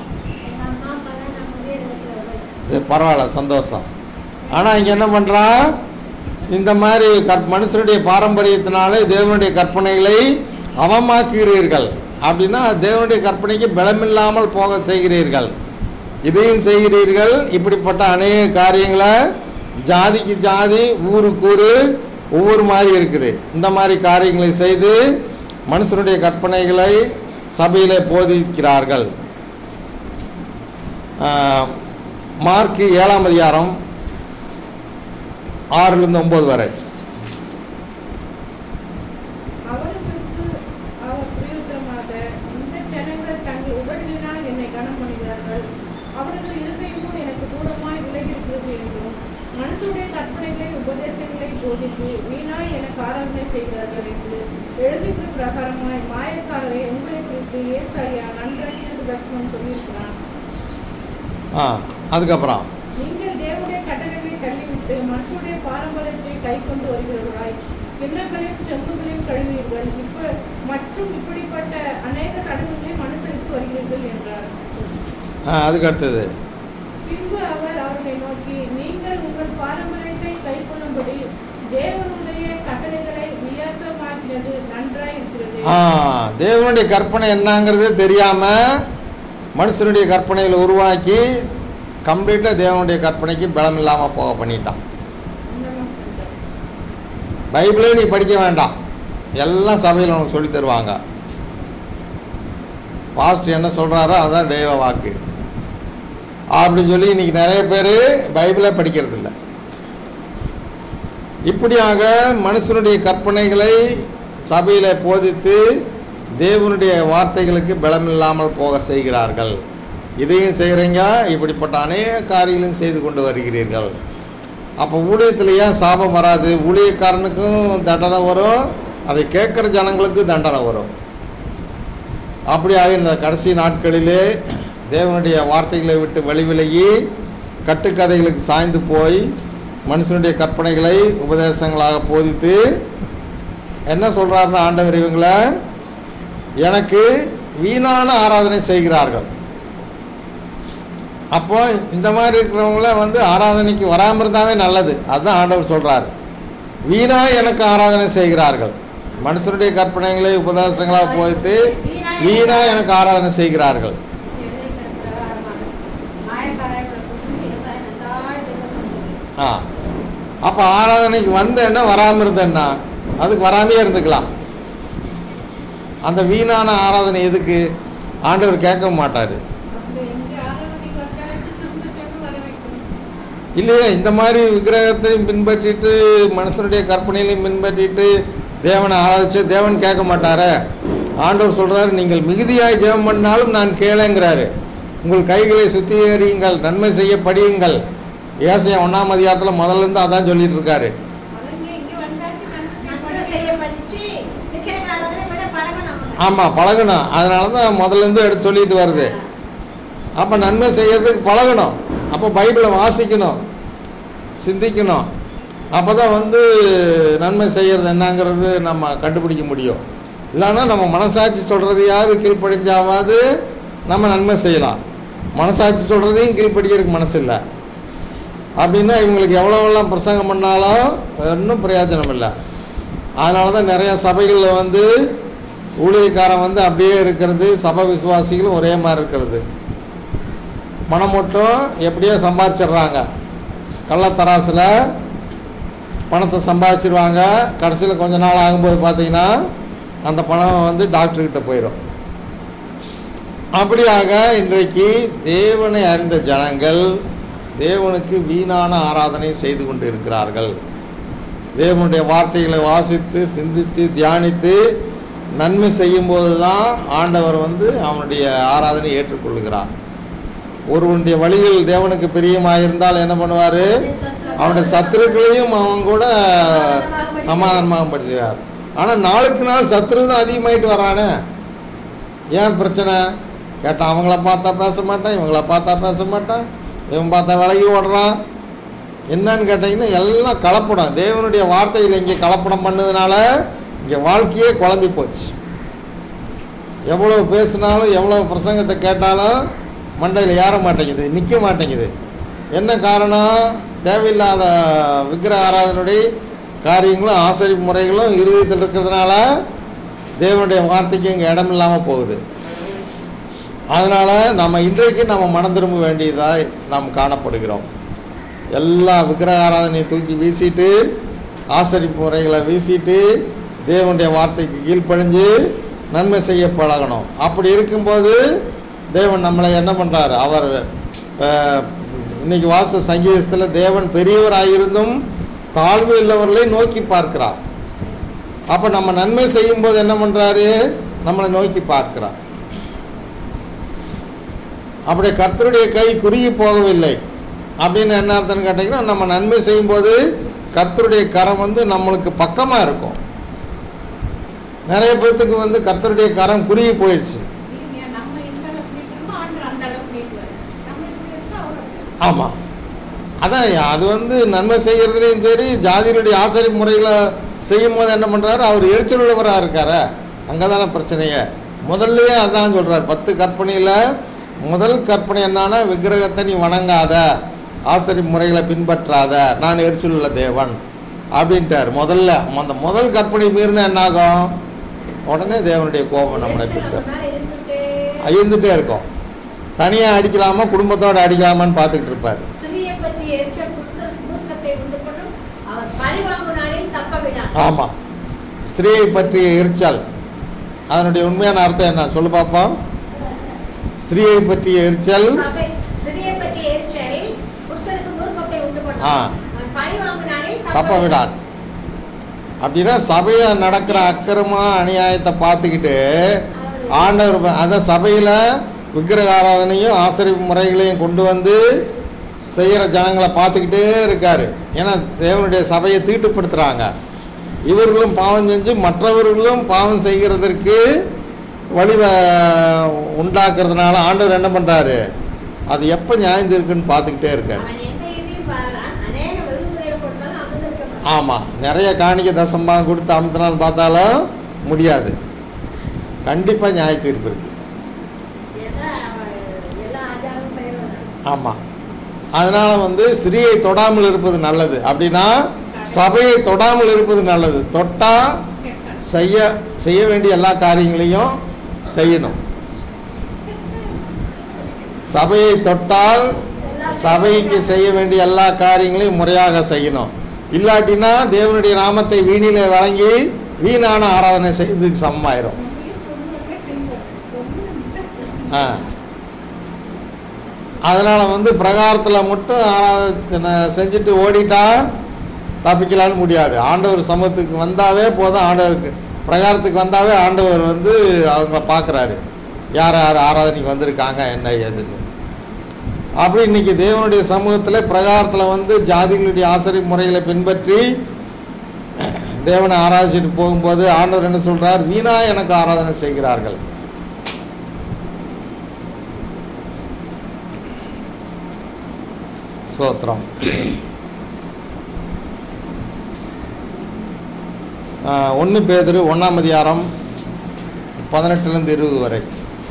இது பரவாயில்ல, சந்தோஷம். ஆனால் இங்கே என்ன பண்ணுறான்? இந்த மாதிரி மனுஷனுடைய பாரம்பரியத்தினாலே தேவனுடைய கற்பனைகளை அவமாக்குகிறீர்கள். அப்படின்னா தேவனுடைய கற்பனைக்கு பலமில்லாமல் போக செய்கிறீர்கள். இதையும் செய்கிறீர்கள். இப்படிப்பட்ட அநேக காரியங்களை ஜாதிக்கு ஜாதி ஊருக்கு ஊர் ஒவ்வொரு மாதிரி இருக்குது. இந்த மாதிரி காரியங்களை செய்து மனுஷனுடைய கற்பனைகளை சபையில் போதிக்கிறார்கள். மார்க்கு 7ஆம் அதிகாரம் 6-9 வரை. அதுக்கப்புறம் நீங்கள் தேவனுடைய கட்டளைகளை தள்ளிவிட்டு மனுஷனுடைய பாரம்பரியத்தை கை கொண்டு வருகிறவர்களாய் கிண்ணங்களையும் செம்புகளையும் கழுவீர்கள். மற்றும் இப்படிப்பட்ட அநேக சடங்குகளையும் அனுசரித்து வருகிறீர்கள் என்றார். அதுக்கு அடுத்தது, பின்பு அவர் அவர்களை நோக்கி, நீங்கள் உங்கள் பாரம்பரியத்தை கை கொள்ளும்படி தேவனுடைய கட்டளைகளை வியர்த்தமாக்கினது நன்றாய் இருக்கிறது. தேவனுடைய கற்பனை என்னங்கிறது தெரியாம மனுஷனுடைய கற்பனைகளை உருவாக்கி கம்ப்ளீட்டாக தேவனுடைய கற்பனைக்கு பலம் இல்லாமல் போக பண்ணிட்டான். பைபிளே நீ படிக்க வேண்டாம், எல்லாம் சபையில் உனக்கு சொல்லி தருவாங்க. பாஸ்ட் என்ன சொல்கிறாரோ அதுதான் தெய்வ வாக்கு அப்படின்னு சொல்லி இன்றைக்கி நிறைய பேர் பைபிளே படிக்கிறதில்ல. இப்படியாக மனுஷனுடைய கற்பனைகளை சபையில் போதித்து தேவனுடைய வார்த்தைகளுக்கு பலமில்லாமல் போக செய்கிறார்கள். இதையும் செய்கிறீங்க, இப்படிப்பட்ட அநேக காரியங்களையும் செய்து கொண்டு வருகிறீர்கள். அப்போ ஊழியத்தில் ஏன் சாபம் வராது? ஊழியக்காரனுக்கும் தண்டனை வரும், அதை கேட்குற ஜனங்களுக்கும் தண்டனை வரும். அப்படியாக இந்த கடைசி நாட்களிலே தேவனுடைய வார்த்தைகளை விட்டு வழிவிலகி கட்டுக்கதைகளுக்கு சாய்ந்து போய் மனுஷனுடைய கற்பனைகளை உபதேசங்களாக போதித்து என்ன சொல்கிறாருன்னா, ஆண்டவர் இவங்களை எனக்கு வீணான ஆராதனை செய்கிறார்கள். அப்போ இந்த மாதிரி இருக்கிறவங்கள ஆராதனைக்கு வராமல் இருந்தாவே நல்லது. அதுதான் ஆண்டவர் சொல்கிறார். வீணா எனக்கு ஆராதனை செய்கிறார்கள், மனுஷனுடைய கற்பனைகளை உபதேசங்களாக போதித்து வீணா எனக்கு ஆராதனை செய்கிறார்கள். அப்போ ஆராதனைக்கு வந்தேன்னா வராமல் இருந்தேன்னா அதுக்கு வராமையே இருந்துக்கலாம். அந்த வீணான ஆராதனை எதுக்கு? ஆண்டவர் கேட்க மாட்டார் இல்லையே. இந்த மாதிரி விக்கிரகத்தையும் பின்பற்றிட்டு மனுஷனுடைய கற்பனையிலையும் பின்பற்றிட்டு தேவனை ஆராதிச்சு தேவன் கேட்க மாட்டாரே. ஆண்டவர் சொல்கிறாரு, நீங்கள் மிகுதியாய் ஜெபம் பண்ணாலும் நான் கேளுங்கிறாரு. உங்கள் கைகளை சுத்திகரியுங்கள், நன்மை செய்ய படியுங்கள். ஏசாயா 1ஆம் அதிகாரத்தில் முதல்லேருந்து அதான் சொல்லிட்டு இருக்காரு. ஆமாம், பழகணும். அதனால தான் முதல்லேருந்து எடுத்து சொல்லிட்டு வருது. அப்போ நன்மை செய்யறதுக்கு பழகணும். அப்போ பைபிளை வாசிக்கணும், சிந்திக்கணும். அப்போ தான் நன்மை செய்கிறது என்னங்கிறது நம்ம கண்டுபிடிக்க முடியும். இல்லைன்னா நம்ம மனசாட்சி சொல்கிறதையாவது கீழ்ப்படிஞ்சாவது நம்ம நன்மை செய்யலாம். மனசாட்சி சொல்கிறதையும் கீழ்ப்படிக்கிறதுக்கு மனசு இல்லை அப்படின்னா இவங்களுக்கு எவ்வளோவெல்லாம் பிரசங்கம் பண்ணாலும் இன்னும் பிரயோஜனம் இல்லை. அதனால தான் நிறையா சபைகளில் ஊழியக்காரன் அப்படியே இருக்கிறது, சபை விசுவாசிகளும் ஒரே மாதிரி இருக்கிறது. பணம் மட்டும் எப்படியோ சம்பாதிச்சிடுறாங்க. கள்ளத்தராசில் பணத்தை சம்பாதிச்சிடுவாங்க. கடைசியில் கொஞ்ச நாள் ஆகும்போது பார்த்திங்கன்னா அந்த பணம் டாக்டர்கிட்ட போயிடும். அப்படியாக இன்றைக்கு தேவனை அறிந்த ஜனங்கள் தேவனுக்கு வீணான ஆராதனை செய்து கொண்டு இருக்கிறார்கள். தேவனுடைய வார்த்தைகளை வாசித்து சிந்தித்து தியானித்து நன்மை செய்யும்போது தான் ஆண்டவர் அவனுடைய ஆராதனை ஏற்றுக்கொள்ளுகிறார். ஒருவனுடைய வழிகள் தேவனுக்கு பிரியமாக இருந்தால் என்ன பண்ணுவார்? அவனுடைய சத்துருக்களையும் அவன் கூட சமாதானமாக படிச்சுக்கிறார். ஆனால் நாளுக்கு நாள் சத்துரு தான் அதிகமாகிட்டு வரானே. ஏன் பிரச்சனை கேட்டால் அவங்கள பார்த்தா பேச மாட்டான், இவங்கள பார்த்தா பேச மாட்டான், இவன் பார்த்தா விலகி ஓடுறான். என்னன்னு கேட்டிங்கன்னா எல்லாம் கலப்படம். தேவனுடைய வார்த்தையில் இங்கே கலப்படம் பண்ணதுனால இங்கே வாழ்க்கையே குழம்பி போச்சு. எவ்வளோ பேசினாலும் எவ்வளோ பிரசங்கத்தை கேட்டாலும் மண்டையில் ஏற மாட்டேங்குது, நிற்க மாட்டேங்குது. என்ன காரணம்? தேவையில்லாத விக்கிரக ஆராதனுடைய காரியங்களும் ஆசரிப்பு முறைகளும் இருதயத்தில் இருக்கிறதுனால தேவனுடைய வார்த்தைக்கு இங்கே இடம் இல்லாமல் போகுது. அதனால் நம்ம இன்றைக்கு நம்ம மனம் திரும்ப வேண்டியதாக நாம் காணப்படுகிறோம். எல்லா விக்கிரக ஆராதனையை தூக்கி வீசிட்டு ஆசரிப்பு முறைகளை வீசிட்டு தேவனுடைய வார்த்தைக்கு கீழ்ப்படிஞ்சு நன்மை செய்ய பழகணும். அப்படி இருக்கும்போது தேவன் நம்மளை என்ன பண்ணுறார்? அவர் இன்னைக்கு வாச சங்கீதத்தில் தேவன் பெரியவராயிருந்தும் தாழ்வு உள்ளவர்களை நோக்கி பார்க்கிறார். அப்போ நம்ம நன்மை செய்யும்போது என்ன பண்ணுறாரு? நம்மளை நோக்கி பார்க்கிறார். அப்படி கர்த்தருடைய கை குறுகி போகவில்லை அப்படின்னு என்ன அர்த்தம்னு கேட்டிங்கன்னா, நம்ம நன்மை செய்யும்போது கர்த்தருடைய கரம் நம்மளுக்கு பக்கமாக இருக்கும். நிறைய பேர்த்துக்கு கர்த்தருடைய கரம் குறுகி போயிடுச்சு. ஆமாம், அதான் அது நன்மை செய்கிறதுலையும் சரி ஜாதிகளுடைய ஆசரிப்பு முறைகளை செய்யும் போது என்ன பண்ணுறாரு? அவர் எரிச்சல் உள்ளவராக இருக்கார. அங்கே தானே பிரச்சனையே. முதல்லையே அதான் சொல்கிறார். 10 கற்பனையில் முதல் கற்பனை என்னன்னா, விக்கிரகத்தை நீ வணங்காத, ஆசரிப்பு முறைகளை பின்பற்றாத, நான் எரிச்சல் உள்ள தேவன் அப்படின்ட்டார். அந்த முதல் கற்பனை மீறினா என்னாகும்? உடனே தேவனுடைய கோபம் நம்மளை பிடித்தார் இருந்துகிட்டே இருக்கும். தனியாக அடிக்கலாமா குடும்பத்தோடு அடிக்கலாமான்னு பார்த்துக்கிட்டு இருப்பார். ஆமாம், ஸ்திரீயை பற்றிய எரிச்சல் அதனுடைய உண்மையான அர்த்தம் என்ன சொல்லு பார்ப்போம். ஸ்திரீயை பற்றிய எரிச்சல் தப்ப விடான். அப்படின்னா சபையை நடக்கிற அக்கிரமா அநியாயத்தை பார்த்துக்கிட்டு ஆண்டவர் அந்த சபையில் விக்கிரக ஆராதனையும் ஆசரிப்பு முறைகளையும் கொண்டு செய்கிற ஜனங்களை பார்த்துக்கிட்டே இருக்கார். ஏன்னா தேவனுடைய சபையை தீட்டுப்படுத்துகிறாங்க. இவர்களும் பாவம் செஞ்சு மற்றவர்களும் பாவம் செய்கிறதற்கு வழி உண்டாக்குறதுனால ஆண்டவர் என்ன பண்ணுறாரு? அது எப்போ நியாயம் இருக்குன்னு பார்த்துக்கிட்டே இருக்கார். ஆமாம், நிறைய காணிக்கை தசமாக கொடுத்து அமுத்தினாலும் பார்த்தாலும் முடியாது. கண்டிப்பாக நியாய தீர்ப்பு இருக்கு. ஆமாம், அதனால் ஸ்திரீயை தொடாமல் இருப்பது நல்லது. அப்படின்னா சபையை தொடாமல் இருப்பது நல்லது. தொட்டால் செய்ய வேண்டிய எல்லா காரியங்களையும் செய்யணும். சபையை தொட்டால் சபைக்கு செய்ய வேண்டிய எல்லா காரியங்களையும் முறையாக செய்யணும். இல்லாட்டினா தேவனுடைய நாமத்தை வீணிலே வழங்கி வீணான ஆராதனை செய்யறதுக்கு சமமாயிரும். அதனால் பிரகாரத்தில் மட்டும் ஆராதனை செஞ்சுட்டு ஓடிட்டா தப்பிக்கலான்னு முடியாது. ஆண்டவர் சமூகத்துக்கு வந்தாவே போதும். ஆண்டவருக்கு பிரகாரத்துக்கு வந்தாவே ஆண்டவர் அவங்கள பார்க்குறாரு, யார் யார் ஆராதனைக்கு வந்திருக்காங்க என்ன ஏதுன்னு. அப்படி இன்றைக்கி தேவனுடைய சமூகத்தில் பிரகாரத்தில் ஜாதிகளுடைய ஆசரி முறைகளை பின்பற்றி தேவனை ஆராதிச்சுட்டு போகும்போது ஆண்டவர் என்ன சொல்கிறார்? வீணா எனக்கு ஆராதனை செய்கிறார்கள். ஸ்தோத்திரம். 1 பேதுரு 1ஆம் அதிகாரம் 18 to 20 வரை.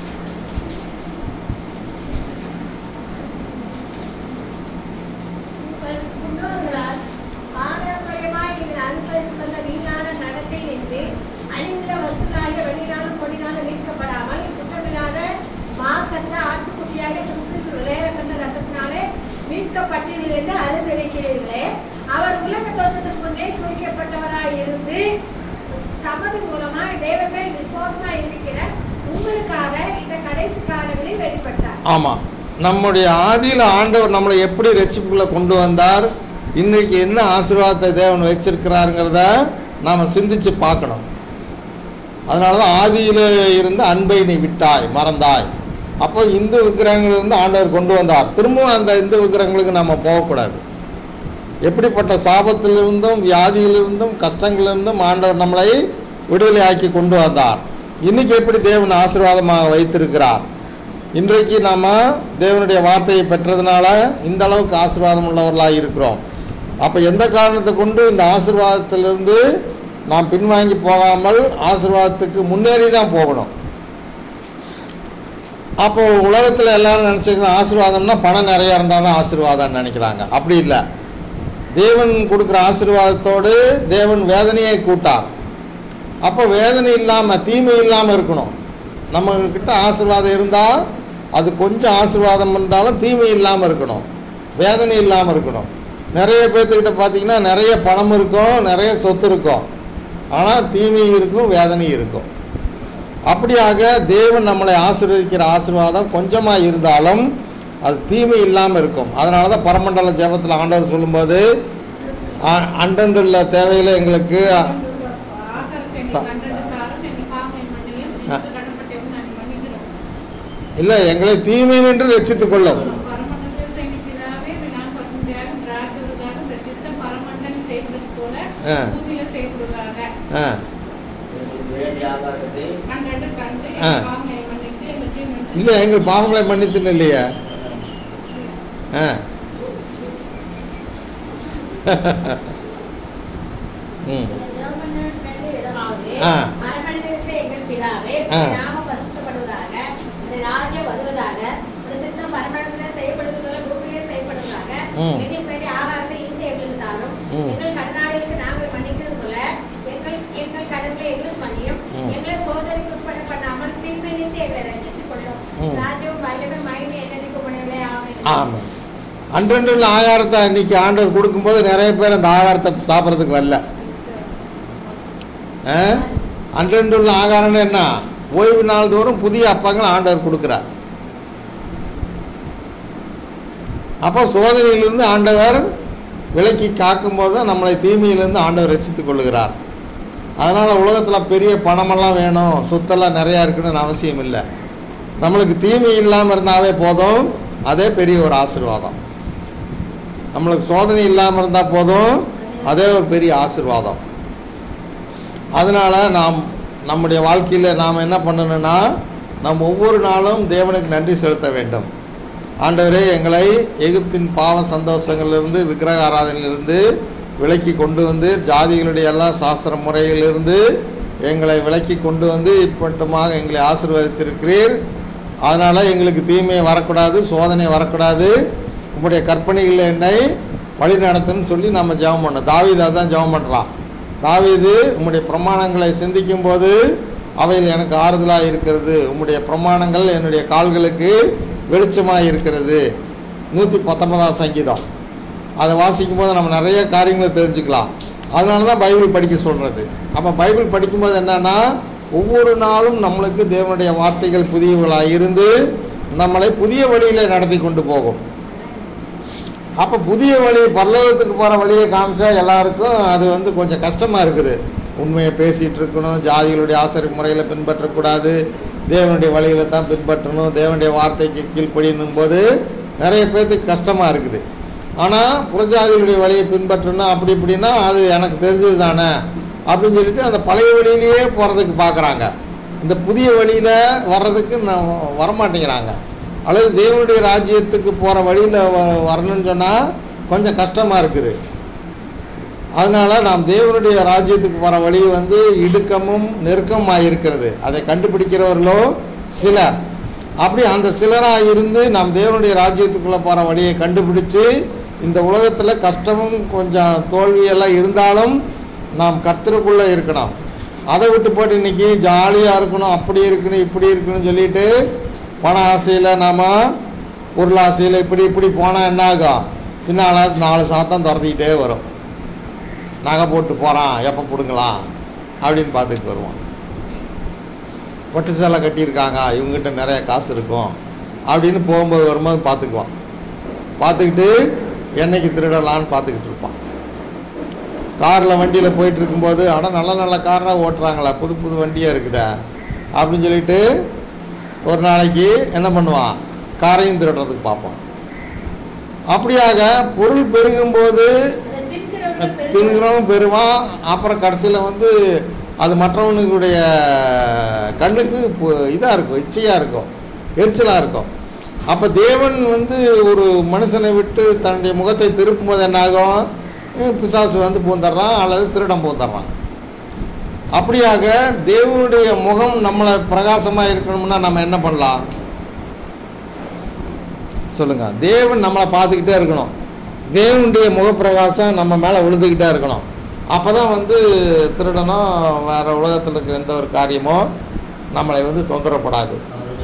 அவர் உலக தோற்றத்துக்கு முன்னே குறிக்கப்பட்டவராய் இருந்து தமது மூலமாய் தேவன் மேல் விசுவாசமாய் இருக்கிற உங்களுக்காக இந்த கடைசி காலங்களில் வெளிப்பட்டார். ஆமாம், நம்முடைய ஆதியில் ஆண்டவர் நம்மளை எப்படி ரட்சிப்புக்குள்ளே கொண்டு வந்தார், இன்றைக்கி என்ன ஆசீர்வாதத்தை தேவன் வச்சிருக்கிறாருங்கிறத நாம் சிந்தித்து பார்க்கணும். அதனால தான் ஆதியில் இருந்த அன்பை நீ விட்டாய் மறந்தாய். அப்போ இந்து விக்கிரகங்களிலிருந்து ஆண்டவர் கொண்டு வந்தார். திரும்பவும் அந்த இந்து விக்கிரகங்களுக்கு நம்ம போகக்கூடாது. எப்படிப்பட்ட சாபத்திலிருந்தும் வியாதியிலிருந்தும் கஷ்டங்களிலிருந்தும் ஆண்டவர் நம்மளை விடுதலை ஆக்கி கொண்டு வந்தார். இன்றைக்கி எப்படி தேவன் ஆசீர்வாதமாக வைத்திருக்கிறார். இன்றைக்கு நாம் தேவனுடைய வார்த்தையை பெற்றதுனால இந்த அளவுக்கு ஆசீர்வாதம் உள்ளவர்களாக இருக்கிறோம். அப்போ எந்த காரணத்தை கொண்டு இந்த ஆசீர்வாதத்திலிருந்து நாம் பின்வாங்கி போகாமல் ஆசீர்வாதத்துக்கு முன்னேறி தான் போகணும். அப்போ உலகத்தில் எல்லோரும் நினச்சிக்கிறோம் ஆசீர்வாதம்னா பணம் நிறையா இருந்தால் தான் ஆசீர்வாதம்னு நினைக்கிறாங்க. அப்படி இல்லை. தேவன் கொடுக்குற ஆசீர்வாதத்தோடு தேவன் வேதனையை கூட்டார். அப்போ வேதனை இல்லாமல் தீமை இல்லாமல் இருக்கணும். நம்மக்கிட்ட ஆசீர்வாதம் இருந்தால் அது கொஞ்சம் ஆசீர்வாதம் இருந்தாலும் தீமை இல்லாமல் இருக்கணும், வேதனை இல்லாமல் இருக்கணும். நிறைய பேர்த்துக்கிட்ட பார்த்திங்கன்னா நிறைய பணம் இருக்கும், நிறைய சொத்து இருக்கும், ஆனால் தீமை இருக்கும், வேதனை இருக்கும். அப்படியாக தேவன் நம்மளை ஆசீர்வதிக்கிற ஆசீர்வாதம் கொஞ்சமாக இருந்தாலும் அது தீமை இல்லாமல் இருக்கும். அதனால தான் பரமண்டல ஜெபத்தில் ஆண்டவர் சொல்லும்போது அன்றன்றுள்ள தேவையில் எங்களுக்கு இல்லை எங்களை தீமை நின்று ரட்சித்துக் கொள்ளும். இல்லை எங்கள் பாவங்களை மன்னித்துன்னு இல்லையா? ஆமாம், அன்றன்றுள்ள ஆகாரத்தை அன்றைக்கி ஆண்டவர் கொடுக்கும்போது நிறைய பேர் அந்த ஆகாரத்தை சாப்பிட்றதுக்கு வரல. அன்றன்றுள்ள ஆகாரம்னு என்ன? ஓய்வு நாள் தோறும் புதிய அப்பங்கள் ஆண்டவர் கொடுக்குறார். அப்போ சோதனையிலிருந்து ஆண்டவர் விலக்கி காக்கும்போது தான் நம்மளை தீமையிலேருந்து ஆண்டவர் ரட்சித்துக் கொள்ளுகிறார். அதனால் உலகத்தில் பெரிய பணமெல்லாம் வேணும், சொத்தெல்லாம் நிறையா இருக்குன்னு அவசியம் இல்லை. நம்மளுக்கு தீமை இல்லாமல் இருந்தாவே போதும், அதே பெரிய ஒரு ஆசீர்வாதம். நம்மளுக்கு சோதனை இல்லாமல் இருந்தால் போதும், அதே ஒரு பெரிய ஆசீர்வாதம். அதனால் நம்முடைய வாழ்க்கையில் நாம் என்ன பண்ணணும்னா, நாம் ஒவ்வொரு நாளும் தேவனுக்கு நன்றி செலுத்த வேண்டும். ஆண்டவரே, எங்களை எகிப்தின் பாவ சந்தோஷங்களிலிருந்து விக்கிரக ஆராதனையிலிருந்து விலக்கி கொண்டு வந்து ஜாதிகளுடைய எல்லா சாஸ்திர முறைகளிலிருந்து எங்களை விலக்கி கொண்டு வந்து இப்பட்டமாக எங்களை ஆசீர்வதித்திருக்கிறீர். அதனால் எங்களுக்கு தீமை வரக்கூடாது, சோதனை வரக்கூடாது, உங்களுடைய கற்பனைகளில் என்னை வழி நடத்துன்னு சொல்லி நம்ம ஜெபம் பண்ணோம். தாவீது அதான் ஜெபம் பண்ணுறான். தாவீது, உம்முடைய பிரமாணங்களை சிந்திக்கும் போது அவையில் எனக்கு ஆறுதலாக இருக்கிறது, உம்முடைய பிரமாணங்கள் என்னுடைய கால்களுக்கு வெளிச்சமாக இருக்கிறது. 119ஆம் சங்கீதம். அதை வாசிக்கும் போது நம்ம நிறைய காரியங்களை தெரிஞ்சுக்கலாம். அதனால தான் பைபிள் படிக்க சொல்கிறது. அப்போ பைபிள் படிக்கும்போது என்னென்னா, ஒவ்வொரு நாளும் நம்மளுக்கு தேவனுடைய வார்த்தைகள் புதியவர்களாக இருந்து நம்மளை புதிய வழியில் நடத்தி கொண்டு போகும். அப்போ புதிய வழி, பரலோகத்துக்கு போகிற வழியை காமிச்சா எல்லாருக்கும் அது கொஞ்சம் கஷ்டமாக இருக்குது. உண்மையை பேசிகிட்டு இருக்கணும், ஜாதிகளுடைய ஆசாரி முறையில் பின்பற்றக்கூடாது, தேவனுடைய வழியில் தான் பின்பற்றணும், தேவனுடைய வார்த்தைக்கு கீழ்ப்படினும் போது நிறைய பேர்த்துக்கு கஷ்டமாக இருக்குது. ஆனால் புறஜாதிகளுடைய வழியை பின்பற்றணும் அப்படி இப்படின்னா அது எனக்கு தெரிஞ்சது தானே அப்படின்னு சொல்லிட்டு அந்த பழைய வழியிலேயே போகிறதுக்கு பார்க்குறாங்க. இந்த புதிய வழியில் வர்றதுக்கு வரமாட்டேங்கிறாங்க. அல்லது தேவனுடைய ராஜ்யத்துக்கு போகிற வழியில் வரணும்னு சொன்னால் கொஞ்சம் கஷ்டமாக இருக்குது. அதனால் நாம் தேவனுடைய ராஜ்யத்துக்கு போகிற வழி இடுக்கமும் நெருக்கமாக இருக்கிறது. அதை கண்டுபிடிக்கிறவர்களோ சிலர். அப்படி அந்த சிலராக இருந்து நாம் தேவனுடைய ராஜ்யத்துக்குள்ளே போகிற வழியை கண்டுபிடிச்சு, இந்த உலகத்தில் கஷ்டமும் கொஞ்சம் தோல்வியெல்லாம் இருந்தாலும் நாம் கர்த்தருக்குள்ளே இருக்கணும். அதை விட்டு போட்டு இன்றைக்கி ஜாலியாக இருக்கணும், அப்படி இருக்கணும் இப்படி இருக்கணும்னு சொல்லிட்டு பண ஆசையில் நாம் பொருள் ஆசையில் இப்படி போனால் என்ன ஆகும்? பின்னால் 4 சாத்தம் துரத்திக்கிட்டே வரும். நகை போட்டு போகிறான், எப்போ பிடுங்கலாம் அப்படின்னு பார்த்துட்டு வருவான். பட்டு சேலை கட்டியிருக்காங்க, இவங்ககிட்ட நிறைய காசு இருக்கும் அப்படின்னு போகும்போது வரும்போது பார்த்துக்குவான். பார்த்துக்கிட்டு என்னைக்கு திருடலான்னு பார்த்துக்கிட்டு இருப்பான். காரில் வண்டியில் போயிட்டு இருக்கும்போது நல்ல நல்ல காராக ஓட்டுறாங்களா, புது புது வண்டியாக இருக்குதா அப்படின்னு சொல்லிட்டு ஒரு நாளைக்கு என்ன பண்ணுவான், காரையும் திருடுறதுக்கு பார்ப்பான். அப்படியாக பொருள் பெருகும்போது தின்கிறவன் பெறுவான். அப்புறம் கடைசியில் அது மற்றவனுடைய கண்ணுக்கு இதாக இருக்கும், இச்சையாக இருக்கும், எரிச்சலாக இருக்கும். அப்போ தேவன் ஒரு மனுஷனை விட்டு தன்னுடைய முகத்தை திருப்பும்போது என்னாகும்? பிசாசு பூந்துடுறான் அல்லது திருடம் பூந்துடுறான். அப்படியாக தேவனுடைய முகம் நம்மளை பிரகாசமாக இருக்கணும்னா நம்ம என்ன பண்ணலாம் சொல்லுங்கள்? தேவன் நம்மளை பார்த்துக்கிட்டே இருக்கணும். தேவனுடைய முகப்பிரகாசம் நம்ம மேலே விழுந்துக்கிட்டே இருக்கணும். அப்போ தான் திருடனோ வேறு உலகத்தில் இருக்கிற எந்த ஒரு காரியமோ நம்மளை தொந்தரப்படாது.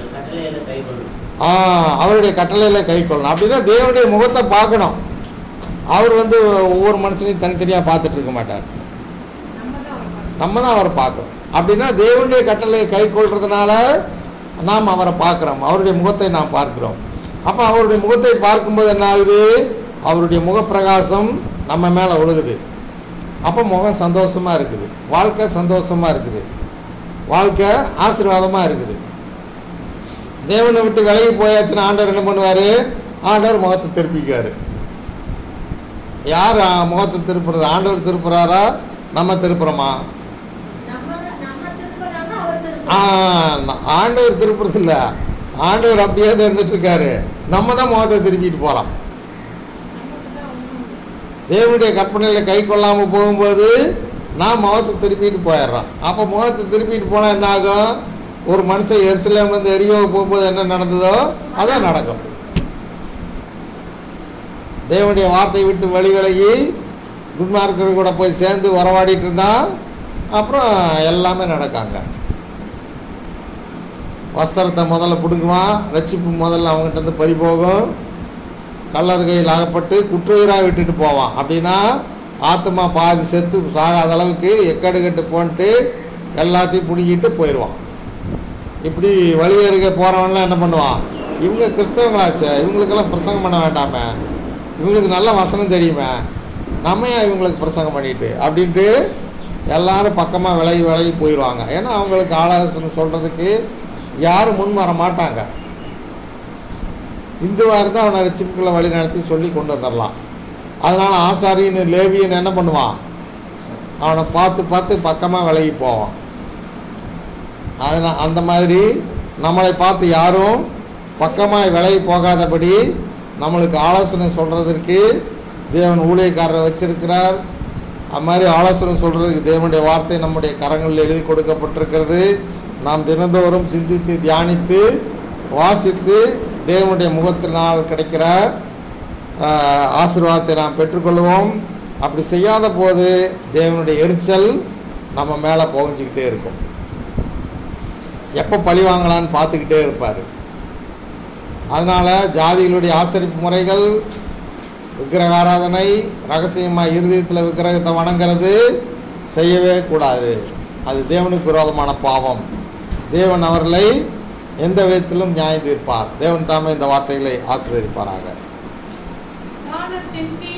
அவருடைய கட்டளையில் கை கொள்ளணும். அப்படின்னா தேவனுடைய முகத்தை பார்க்கணும். அவர் ஒவ்வொரு மனுஷனையும் தனித்தனியாக பார்த்துட்டு இருக்க மாட்டார், நம்ம தான் அவரை பார்க்கணும். அப்படின்னா தேவனுடைய கட்டளையை கை கொள்றதுனால நாம் அவரை பார்க்குறோம், அவருடைய முகத்தை நாம் பார்க்குறோம். அப்போ அவருடைய முகத்தை பார்க்கும்போது என்ன ஆகுது? அவருடைய முகப்பிரகாசம் நம்ம மேலே விழுகுது. அப்போ முகம் சந்தோஷமாக இருக்குது, வாழ்க்கை சந்தோஷமாக இருக்குது, வாழ்க்கை ஆசீர்வாதமாக இருக்குது. தேவனை விட்டு விலகி போயாச்சுன்னா ஆண்டவர் என்ன பண்ணுவார்? ஆண்டவர் முகத்தை திருப்பிக்கார். யார் முகத்தை திருப்புறது? ஆண்டவர் திருப்புறாரா, நம்ம திருப்புறோமா? ஆண்டவர் திருப்புறது இல்லை, ஆண்டவர் அப்படியே தான் இருந்துட்டுருக்காரு, நம்ம தான் முகத்தை திருப்பிட்டு போகிறோம். தேவனுடைய கற்பனையில் கை கொள்ளாமல் போகும்போது நான் முகத்தை திருப்பிட்டு போயிடுறோம். அப்போ முகத்தை திருப்பிட்டு போனால் என்ன ஆகும்? ஒரு மனுஷன் எருசலேம்லேருந்து எரியோ போகும்போது என்ன நடந்ததோ அதான் நடக்கும். தேவனுடைய வார்த்தையை விட்டு விலகி துன்மார்க்கர்கள் கூட போய் சேர்ந்து உறவாடிட்டு இருந்தால் அப்புறம் எல்லாமே நடக்காங்க. வஸ்திரத்தை முதல்ல பிடுங்குவான், ரட்சிப்பு முதல்ல அவங்ககிட்ட பறி போகும், கள்ளர் கையில் அகப்பட்டு குற்றுயிராக விட்டுட்டு போவான். அப்படின்னா ஆத்மா பாதி செத்து சாகாத அளவுக்கு எக்கடு கட்டு போன்ட்டு எல்லாத்தையும் பிடிக்கிட்டு போயிடுவான். இப்படி வழியருகே போகிறவன்லாம் என்ன பண்ணுவான்? இவங்க கிறிஸ்தவங்களாச்சே, இவங்களுக்கெல்லாம் பிரசங்கம் பண்ண வேண்டாமே, இவங்களுக்கு நல்ல வசனம் தெரியுமே, நம்ம ஏன் இவங்களுக்கு பிரசங்கம் பண்ணிட்டு அப்படின்ட்டு எல்லாரும் பக்கமாக விலகி போயிடுவாங்க. ஏன்னா அவங்களுக்கு ஆலோசனை சொல்கிறதுக்கு யாரும் முன் வர மாட்டாங்க. இந்துவாக இருந்தால் அவனை ரட்சிப்புக்குள்ளே வழி நடத்தி சொல்லி கொண்டு வந்துடலாம். அதனால் ஆசாரியன்னு லேவியன் என்ன பண்ணுவான்? அவனை பார்த்து பக்கமாக விலகி போவான். அதனால் அந்த மாதிரி நம்மளை பார்த்து யாரும் பக்கமாக விலகி போகாதபடி நம்மளுக்கு ஆலோசனை சொல்கிறதுக்கு தேவன் ஊழியக்காரரை வச்சிருக்கிறார். அது மாதிரி ஆலோசனை சொல்கிறதுக்கு தேவனுடைய வார்த்தை நம்முடைய கரங்களில் எழுதி கொடுக்கப்பட்டிருக்கிறது. நாம் தினந்தோறும் சிந்தித்து தியானித்து வாசித்து தேவனுடைய முகத்தினால் கிடைக்கிற ஆசீர்வாதத்தை நாம் பெற்றுக்கொள்வோம். அப்படி செய்யாத போது தேவனுடைய எரிச்சல் நம்ம மேலே புகஞ்சிக்கிட்டே இருக்கும். எப்போ பழி வாங்கலான்னு பார்த்துக்கிட்டே இருப்பார். அதனால் ஜாதிகளுடைய ஆசரிப்பு முறைகள், விக்கிரக ஆராதனை, ரகசியமாக இருதயத்தில் விக்கிரகத்தை வணங்குறது செய்யவே கூடாது. அது தேவனுக்கு விரோதமான பாவம். தேவன் அவர்களை எந்த விதத்திலும் நியாயம் தீர்ப்பார். தேவன் தாமே இந்த வார்த்தைகளை ஆசீர்வதிப்பாராக. வானத்தின் கீழ்